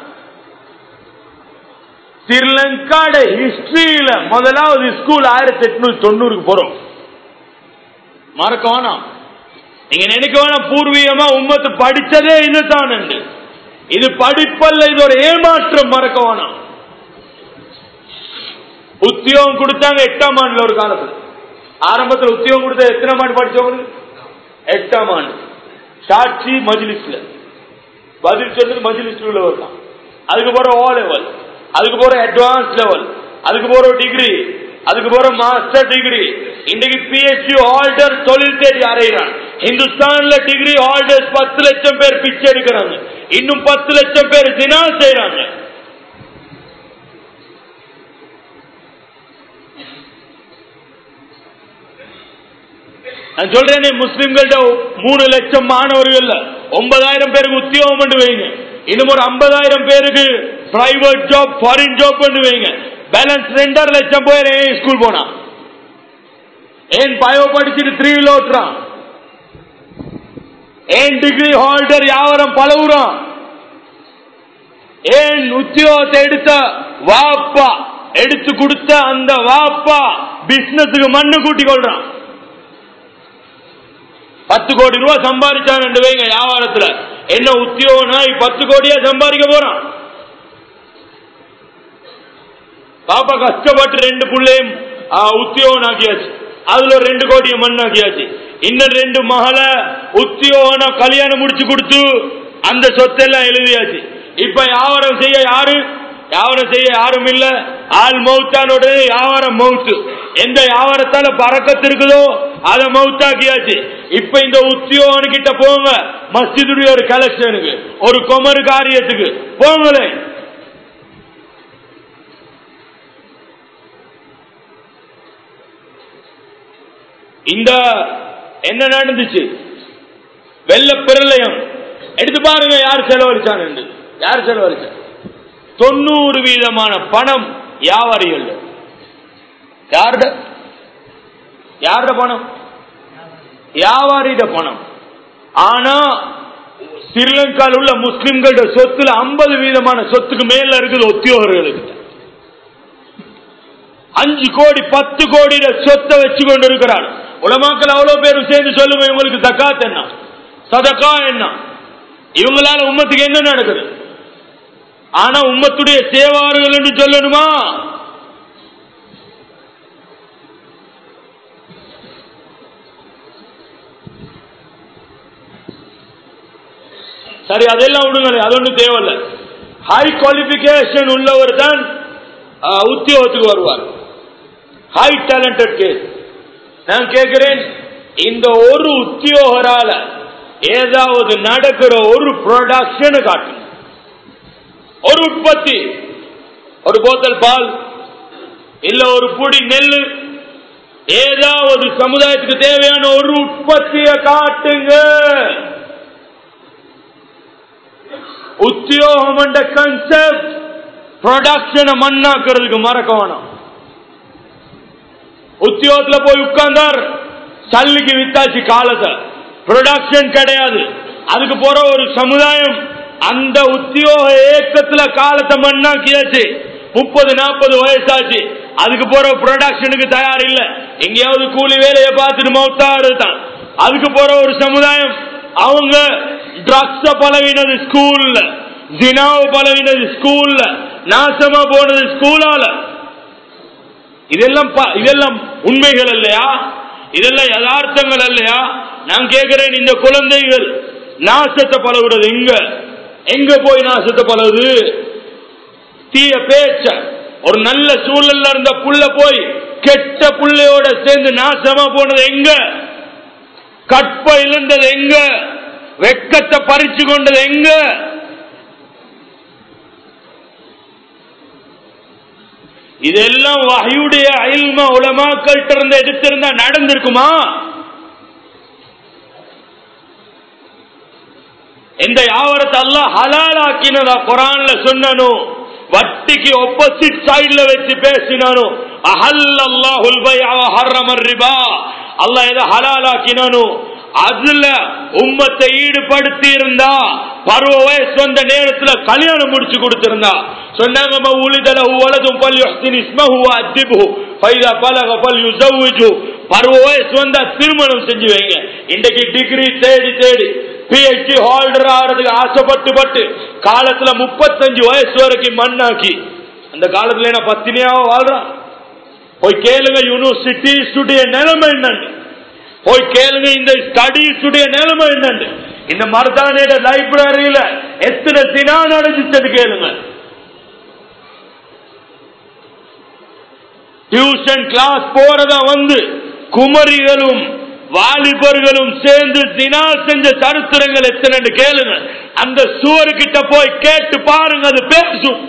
ஸ்ரீலங்காட ஹிஸ்டரியில முதலாவது ஸ்கூல் ஆயிரத்தி எட்நூத்தி தொண்ணூறுக்கு போறோம். மறக்க வேணாம், நீங்க நினைக்க வேணாம். பூர்வீகமா உம்மத்து படிச்சதே இதுதான். இது படிப்பல்ல, இது ஒரு ஏமாற்றம். மறக்க வேணாம். உத்தியோகம் கொடுத்தாங்க எட்டாம் ஆண்டுல. ஒரு காலத்துல ஆரம்பத்தில் உத்தியோகம் கொடுத்த எத்தனை ஆண்டு படிச்சவங்க? எட்டாம் ஆண்டு. சாட்சி மஜ்லிஸ்ல பதில் சொன்னது மஜ்லிஸ்ல உள்ளவர் தான். அதுக்கு போற ஓ லெவல், அதுக்கு போற அட்வான்ஸ் லெவல், அதுக்கு போற டிகிரி, அதுக்கு போற மாஸ்டர் டிகிரி. இன்னைக்கு பிஹெச்டி ஹோல்டர் தொழில் தேடி அறையிறான். இந்துஸ்தான்ல டிகிரி ஹோல்டர்ஸ் பத்து லட்சம் பேர் பிச்சை எடுக்கிறாங்க. இன்னும் பத்து லட்சம் பேர் தினா செய்யறாங்க. நான் சொல்றேனே, முஸ்லிம்கள்ட்ட மூணு லட்சம் மாணவர்கள் ஒன்பதாயிரம் பேருக்கு உத்தியோகம் பண்ணி வைங்க. இன்னும் ஒரு ஐம்பதாயிரம் பேருக்கு பிரைவேட் ஜாப், ஃபாரின் ஜாப் பண்ணி வைங்க. பேலன்ஸ் ரெண்டரை லட்சம் பேர் ஏன் ஸ்கூல் போனா? ஏன் பயோ படிச்சுட்டு த்ரீவில் ஓட்டுறான்? ஏன் டிகிரி ஹோல்டர் வியாபாரம் பழகுறான்? ஏன் உத்தியோகத்தை எடுத்த வாப்பா, எடுத்து கொடுத்த அந்த வாப்பா பிசினஸுக்கு மண்ணு கூட்டி கொள்றான்? பத்து கோடி ரூபாய் சம்பாதிச்சான் ரெண்டு வைங்க வியாபாரத்துல. என்ன உத்தியோகம்? பத்து கோடியா சம்பாதிக்க போறான். பாப்பா கஷ்டப்பட்டு ரெண்டு பிள்ளையும் உத்தியோகம் ஆக்கியாச்சு. அதுல ரெண்டு கோடிய மண்ணாக்கியாச்சு. இன்னும் ரெண்டு மகளை உத்தியோகம் கல்யாணம் முடிச்சு கொடுத்து அந்த சொத்தெல்லாம் எழுதியாச்சு. இப்ப வியாபாரம் செய்ய யாரு? வியாபாரம் செய்ய யாரும் இல்ல. ஆள் மௌத்தான உடனே வியாபாரம் மௌத்து. எந்த வியாபாரத்தால பறக்கத்து இருக்குதோ அதை மௌத்தாக்கியாச்சு. இப்ப இந்த உத்தியோகன் கிட்ட போங்க, மஸ்ஜிதுடைய ஒரு கலெக்ஷனுக்கு, ஒரு கொமரு காரியத்துக்கு போங்களே. இந்த என்ன நடந்துச்சு, வெள்ள பிரளயம் எடுத்து பாருங்க, யார் செலவழிச்சான், யார் செலவழிச்சா? தொண்ணூறு வீதமான பணம் வியாபாரிகள். யாருட யாருட பணம்? வியாபாரிட பணம். ஆனா ஸ்ரீலங்காவில் உள்ள முஸ்லிம்களோட சொத்துல ஐம்பது வீதமான சொத்துக்கு மேல இருக்குது உத்தியோகர்களுக்கு. அஞ்சு கோடி பத்து கோடி சொத்தை வச்சு கொண்டு இருக்கிறார். உலமாக்கள் அவ்வளவு பேரும் சேர்ந்து சொல்லுங்க, இவங்களுக்கு தக்காத் என்ன, சதகா என்ன, இவங்களால உம்மத்துக்கு என்ன நடக்குது? ஆனா உம்மத்துடைய சேவார்கள் என்று சொல்லணுமா? சரி, அதெல்லாம் விடுங்களே, அது ஒன்றும் தேவையில்லை. ஹை குவாலிபிகேஷன் உள்ளவர் தான் உத்தியோகத்துக்கு வருவார். High talented case. நான் கேட்கிறேன், இந்த ஒரு உத்தியோகரால ஏதாவது நடக்கிற ஒரு ப்ரொடக்ஷன் காட்டு, ஒரு உற்பத்தி, ஒரு போத்தல் பால் இல்ல ஒரு புடி நெல், ஏதாவது சமுதாயத்துக்கு தேவையான ஒரு உற்பத்தியை காட்டுங்க. உத்தியோகம் என்ற கான்செப்ட் ப்ரொடக்ஷனை மண்ணாக்குறதுக்கு மறக்க வேணாம். உத்தியோகத்துல போய் உட்கார்ந்தார், சல்லிக்கு வித்தாச்சு காலத்தை, ப்ரொடக்ஷன் கிடையாது. அதுக்கு போற ஒரு சமுதாயம் அந்த உத்தியோக ஏக்கத்துல காலத்தை மண்ணாக்கியாச்சு. முப்பது நாற்பது வயசாச்சு, அதுக்கு போற ப்ரொடக்ஷனுக்கு தயார் இல்ல, எங்கேயாவது கூலி வேலையை பார்த்துட்டு மௌத்தாரு தான். அதுக்கு போற ஒரு சமுதாயம், அவங்க ட்ரக்ஸ பழகினது ஸ்கூல்ல, ஜினாவை பழகினது ஸ்கூல்ல, நாசமா போனது ஸ்கூலால. இதெல்லாம் இதெல்லாம் உண்மைகள் இல்லையா? இதெல்லாம் யதார்த்தங்கள் இல்லையா? நான் கேட்கிறேன், இந்த குழந்தைகள் நாசத்தை பழகுறது எங்க எங்க போய் நாசத்தை பழகுது? தீய பேச்ச, ஒரு நல்ல சூழல்ல இருந்த புள்ள போய் கெட்ட புள்ளையோட சேர்ந்து நாசமா போனது எங்க? கற்ப இழந்தது எங்க? வெக்கத்தை பறிச்சு கொண்டது எங்க? இதெல்லாம் வஹ்யுடைய இல்ம உலமாக்கள்கிட்ட இருந்து எடுத்திருந்தா நடந்திருக்குமா? இந்த யாவரத்தை அல்லாஹ் ஹலால் ஆக்கினதா குர்ஆன்ல சொன்னனோ, வட்டிக்கு ஆப்போசிட் சைடுல வச்சு பேசினானோ, அஹல்லல்லாஹுல் பைஅ வ ஹர்ரமர் ரிபா, அல்லாஹ் எதை ஹலால் ஆக்கினானோ அதுல உம்மத்தை ஈடுபடுத்தி இருந்தா, பருவ வயசு வந்த நேரத்துல கல்யாணம் முடிச்சு கொடுத்திருந்தா, சொன்னாங்க பருவ வயசு வந்தா திருமணம் செஞ்சு வைங்க. இன்றைக்கு டிகிரி தேடி தேடி பிஹெச்டி ஹோல்டர் ஆகிறதுக்கு ஆசைப்பட்டு பட்டு காலத்துல முப்பத்தஞ்சு வயசு வரைக்கும் மண்ணாக்கி, அந்த காலத்துல என்ன பத்தினியாவோ வாழ்றான்? போய் கேளுங்க யூனிவர்சிட்டிஸுடைய நிலைமை என்னன்னு, போய் கேளுங்க இந்த ஸ்டடீஸுடைய நிலைமை என்னன்னு. இந்த மருதானியோட லைப்ரரியில எத்தனை தினா நடந்துச்சு கேளுங்க. டியூஷன் கிளாஸ் போறதா வந்து குமரிகளும் வாலிபர்களும் சேர்ந்து தினா செஞ்ச சரித்திரங்கள் எத்தனை கேளுங்க. அந்த சுவரு கிட்ட போய் கேட்டு பாருங்க, அது பேசும்.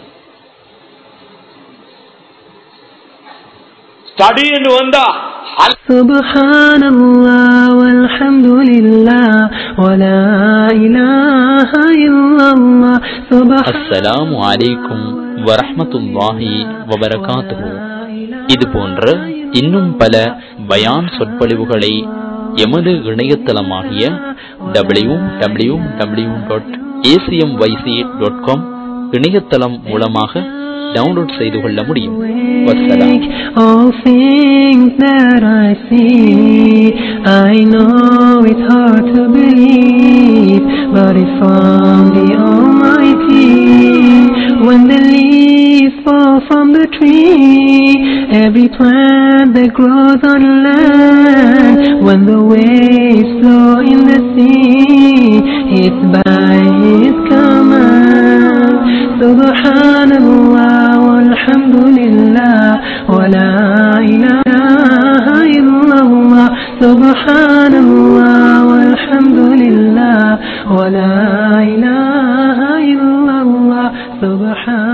ஸ்டடி என்று வந்தா சுப்ஹானல்லாஹ் வல்ஹம்துலில்லாஹ் வலா இலாஹ இல்லல்லாஹ். அஸ்ஸலாமு அலைக்கும் வரஹ்மத்துல்லாஹி வபரகாத்துஹு. இது போன்ற இன்னும் பல பயான் சொற்பொழிவுகளை எமது இணையதளமாகிய W W W dot ACM YC dot com இணையதளம் மூலமாக டவுன்லோட் செய்து கொள்ள முடியும். வஸ்ஸலாம். All things that I see, I know it's hard to believe, but it's from the Almighty. When the leaves fall from the tree, every plant that grows on land, when the waves flow in the sea, it's by His command. Subhanallah walhamdulillah wa la ilaha illallah. Subhanallah لا إله إلا الله سبحان